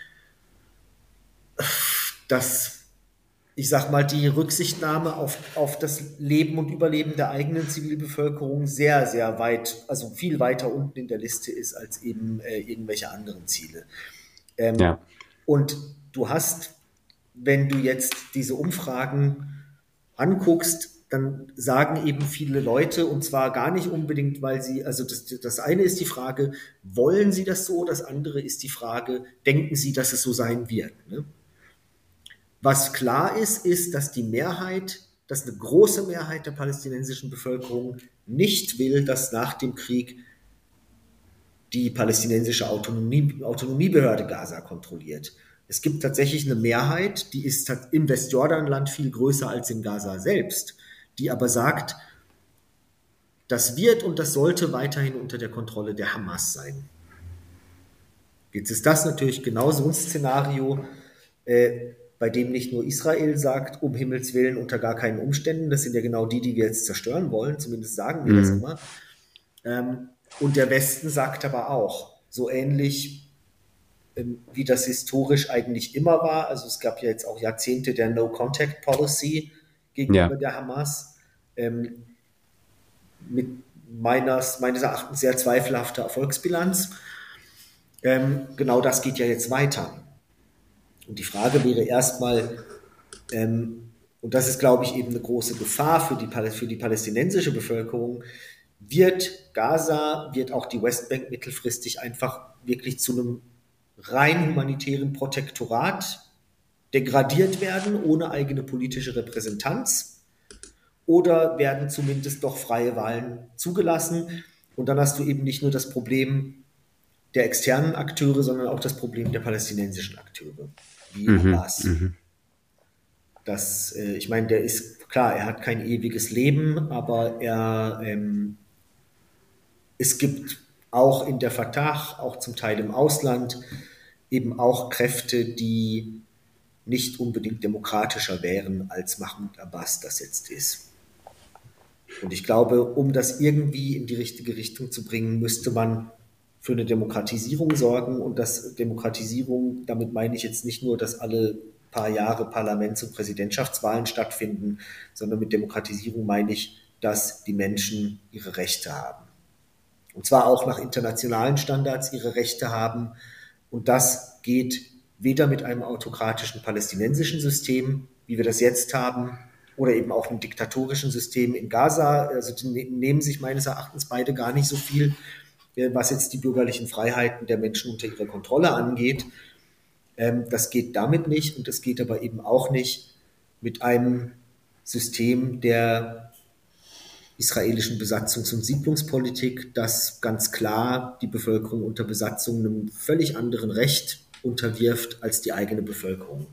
dass, ich sag mal, die Rücksichtnahme auf das Leben und Überleben der eigenen Zivilbevölkerung sehr, sehr weit, also viel weiter unten in der Liste ist als eben irgendwelche anderen Ziele. Ja. Und du hast, wenn du jetzt diese Umfragen anguckst, dann sagen eben viele Leute, und zwar gar nicht unbedingt, weil sie, also das eine ist die Frage, wollen sie das so? Das andere ist die Frage, denken sie, dass es so sein wird? Ne? Was klar ist, ist, dass dass eine große Mehrheit der palästinensischen Bevölkerung nicht will, dass nach dem Krieg die palästinensische Autonomiebehörde Gaza kontrolliert. Es gibt tatsächlich eine Mehrheit, die ist im Westjordanland viel größer als in Gaza selbst, die aber sagt, das wird und das sollte weiterhin unter der Kontrolle der Hamas sein. Jetzt ist das natürlich genau so ein Szenario, bei dem nicht nur Israel sagt, um Himmels Willen, unter gar keinen Umständen, das sind ja genau die wir jetzt zerstören wollen, zumindest sagen wir das immer. Und der Westen sagt aber auch, so ähnlich wie das historisch eigentlich immer war, also es gab ja jetzt auch Jahrzehnte der No-Contact-Policy gegenüber der Hamas, mit meines Erachtens sehr zweifelhafter Erfolgsbilanz. Genau das geht ja jetzt weiter. Und die Frage wäre erstmal, und das ist, glaube ich, eben eine große Gefahr für die palästinensische Bevölkerung, wird auch die Westbank mittelfristig einfach wirklich zu einem rein humanitären Protektorat degradiert werden, ohne eigene politische Repräsentanz? Oder werden zumindest doch freie Wahlen zugelassen? Und dann hast du eben nicht nur das Problem der externen Akteure, sondern auch das Problem der palästinensischen Akteure, wie Abbas. Ich meine, der ist, klar, er hat kein ewiges Leben, aber es gibt auch in der Fatah, auch zum Teil im Ausland, eben auch Kräfte, die nicht unbedingt demokratischer wären, als Mahmoud Abbas das jetzt ist. Und ich glaube, um das irgendwie in die richtige Richtung zu bringen, müsste man für eine Demokratisierung sorgen. Und das Demokratisierung, damit meine ich jetzt nicht nur, dass alle paar Jahre Parlaments- und Präsidentschaftswahlen stattfinden, sondern mit Demokratisierung meine ich, dass die Menschen ihre Rechte haben. Und zwar auch nach internationalen Standards ihre Rechte haben. Und das geht weder mit einem autokratischen palästinensischen System, wie wir das jetzt haben, oder eben auch einem diktatorischen System in Gaza. Also die nehmen sich meines Erachtens beide gar nicht so viel, was jetzt die bürgerlichen Freiheiten der Menschen unter ihrer Kontrolle angeht. Das geht damit nicht, und es geht aber eben auch nicht mit einem System der israelischen Besatzungs- und Siedlungspolitik, das ganz klar die Bevölkerung unter Besatzung einem völlig anderen Recht unterwirft als die eigene Bevölkerung.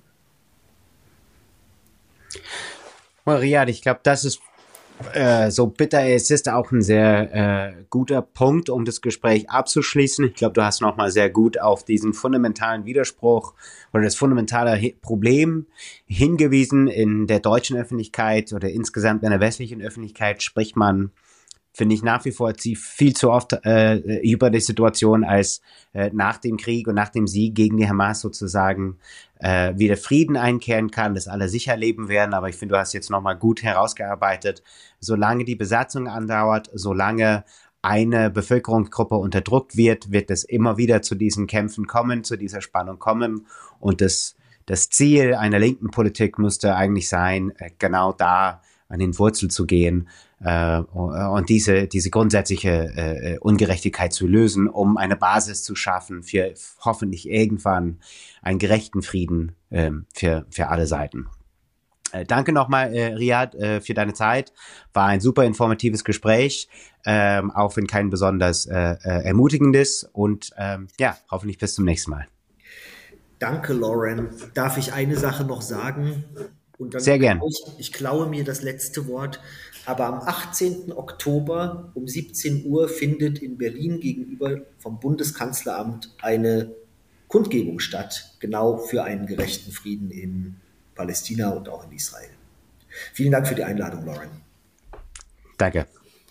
Riyad, ich glaube, das ist so bitter es ist, auch ein sehr guter Punkt, um das Gespräch abzuschließen. Ich glaube, du hast nochmal sehr gut auf diesen fundamentalen Widerspruch oder das fundamentale Problem hingewiesen. In der deutschen Öffentlichkeit oder insgesamt in der westlichen Öffentlichkeit spricht man, finde ich, nach wie vor viel zu oft über die Situation, als nach dem Krieg und nach dem Sieg gegen die Hamas sozusagen wieder Frieden einkehren kann, dass alle sicher leben werden. Aber ich finde, du hast jetzt nochmal gut herausgearbeitet, solange die Besatzung andauert, solange eine Bevölkerungsgruppe unterdrückt wird, wird es immer wieder zu diesen Kämpfen kommen, zu dieser Spannung kommen. Und das Ziel einer linken Politik müsste eigentlich sein, genau da an den Wurzel zu gehen und diese grundsätzliche Ungerechtigkeit zu lösen, um eine Basis zu schaffen für hoffentlich irgendwann einen gerechten Frieden für alle Seiten. Danke nochmal, Riyad, für deine Zeit. War ein super informatives Gespräch, auch wenn kein besonders ermutigendes. Und hoffentlich bis zum nächsten Mal. Danke, Lauren. Darf ich eine Sache noch sagen? Und dann Sehr gern. Ich klaue mir das letzte Wort. Aber am 18. Oktober um 17 Uhr findet in Berlin gegenüber vom Bundeskanzleramt eine Kundgebung statt, genau für einen gerechten Frieden in Palästina und auch in Israel. Vielen Dank für die Einladung, Lauren. Danke.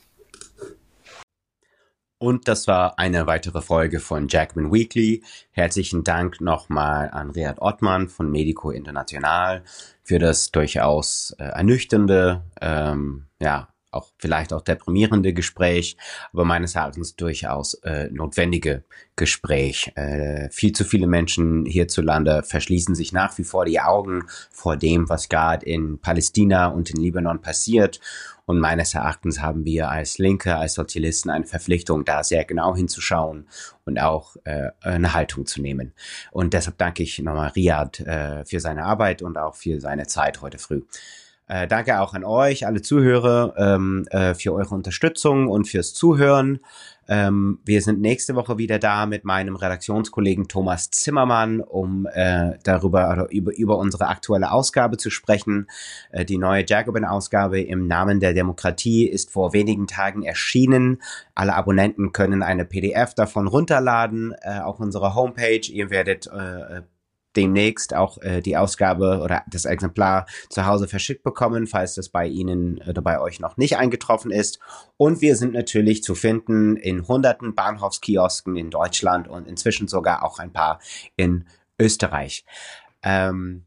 Und das war eine weitere Folge von Jacobin Weekly. Herzlichen Dank nochmal an Riyad Othman von Medico International für das durchaus ernüchternde, auch vielleicht auch deprimierende Gespräch, aber meines Erachtens durchaus notwendige Gespräch. Viel zu viele Menschen hierzulande verschließen sich nach wie vor die Augen vor dem, was gerade in Palästina und in Libanon passiert. Und meines Erachtens haben wir als Linke, als Sozialisten eine Verpflichtung, da sehr genau hinzuschauen und auch eine Haltung zu nehmen. Und deshalb danke ich nochmal Riyad für seine Arbeit und auch für seine Zeit heute früh. Danke auch an euch, alle Zuhörer, für eure Unterstützung und fürs Zuhören. Wir sind nächste Woche wieder da mit meinem Redaktionskollegen Thomas Zimmermann, um über unsere aktuelle Ausgabe zu sprechen. Die neue Jacobin-Ausgabe im Namen der Demokratie ist vor wenigen Tagen erschienen. Alle Abonnenten können eine PDF davon runterladen auf unserer Homepage. Ihr werdet demnächst auch die Ausgabe oder das Exemplar zu Hause verschickt bekommen, falls das bei Ihnen oder bei euch noch nicht eingetroffen ist. Und wir sind natürlich zu finden in hunderten Bahnhofskiosken in Deutschland und inzwischen sogar auch ein paar in Österreich. Meine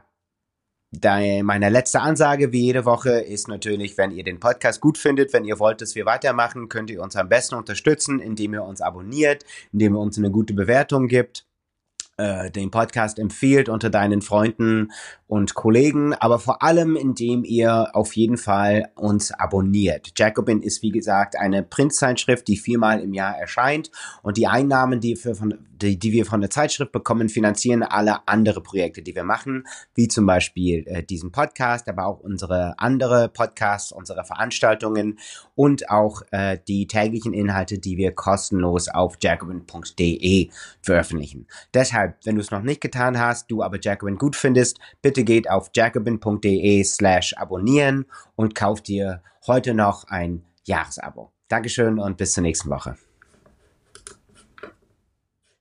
letzte Ansage wie jede Woche ist natürlich, wenn ihr den Podcast gut findet, wenn ihr wollt, dass wir weitermachen, könnt ihr uns am besten unterstützen, indem ihr uns abonniert, indem ihr uns eine gute Bewertung gibt, den Podcast empfiehlt unter deinen Freunden und Kollegen, aber vor allem, indem ihr auf jeden Fall uns abonniert. Jacobin ist, wie gesagt, eine Printzeitschrift, die 4-mal im Jahr erscheint und die Einnahmen, die wir von der Zeitschrift bekommen, finanzieren alle andere Projekte, die wir machen, wie zum Beispiel diesen Podcast, aber auch unsere andere Podcasts, unsere Veranstaltungen und auch die täglichen Inhalte, die wir kostenlos auf jacobin.de veröffentlichen. Deshalb, wenn du es noch nicht getan hast, du aber Jacobin gut findest, bitte geht auf jacobin.de/abonnieren und kauft dir heute noch ein Jahresabo. Dankeschön und bis zur nächsten Woche.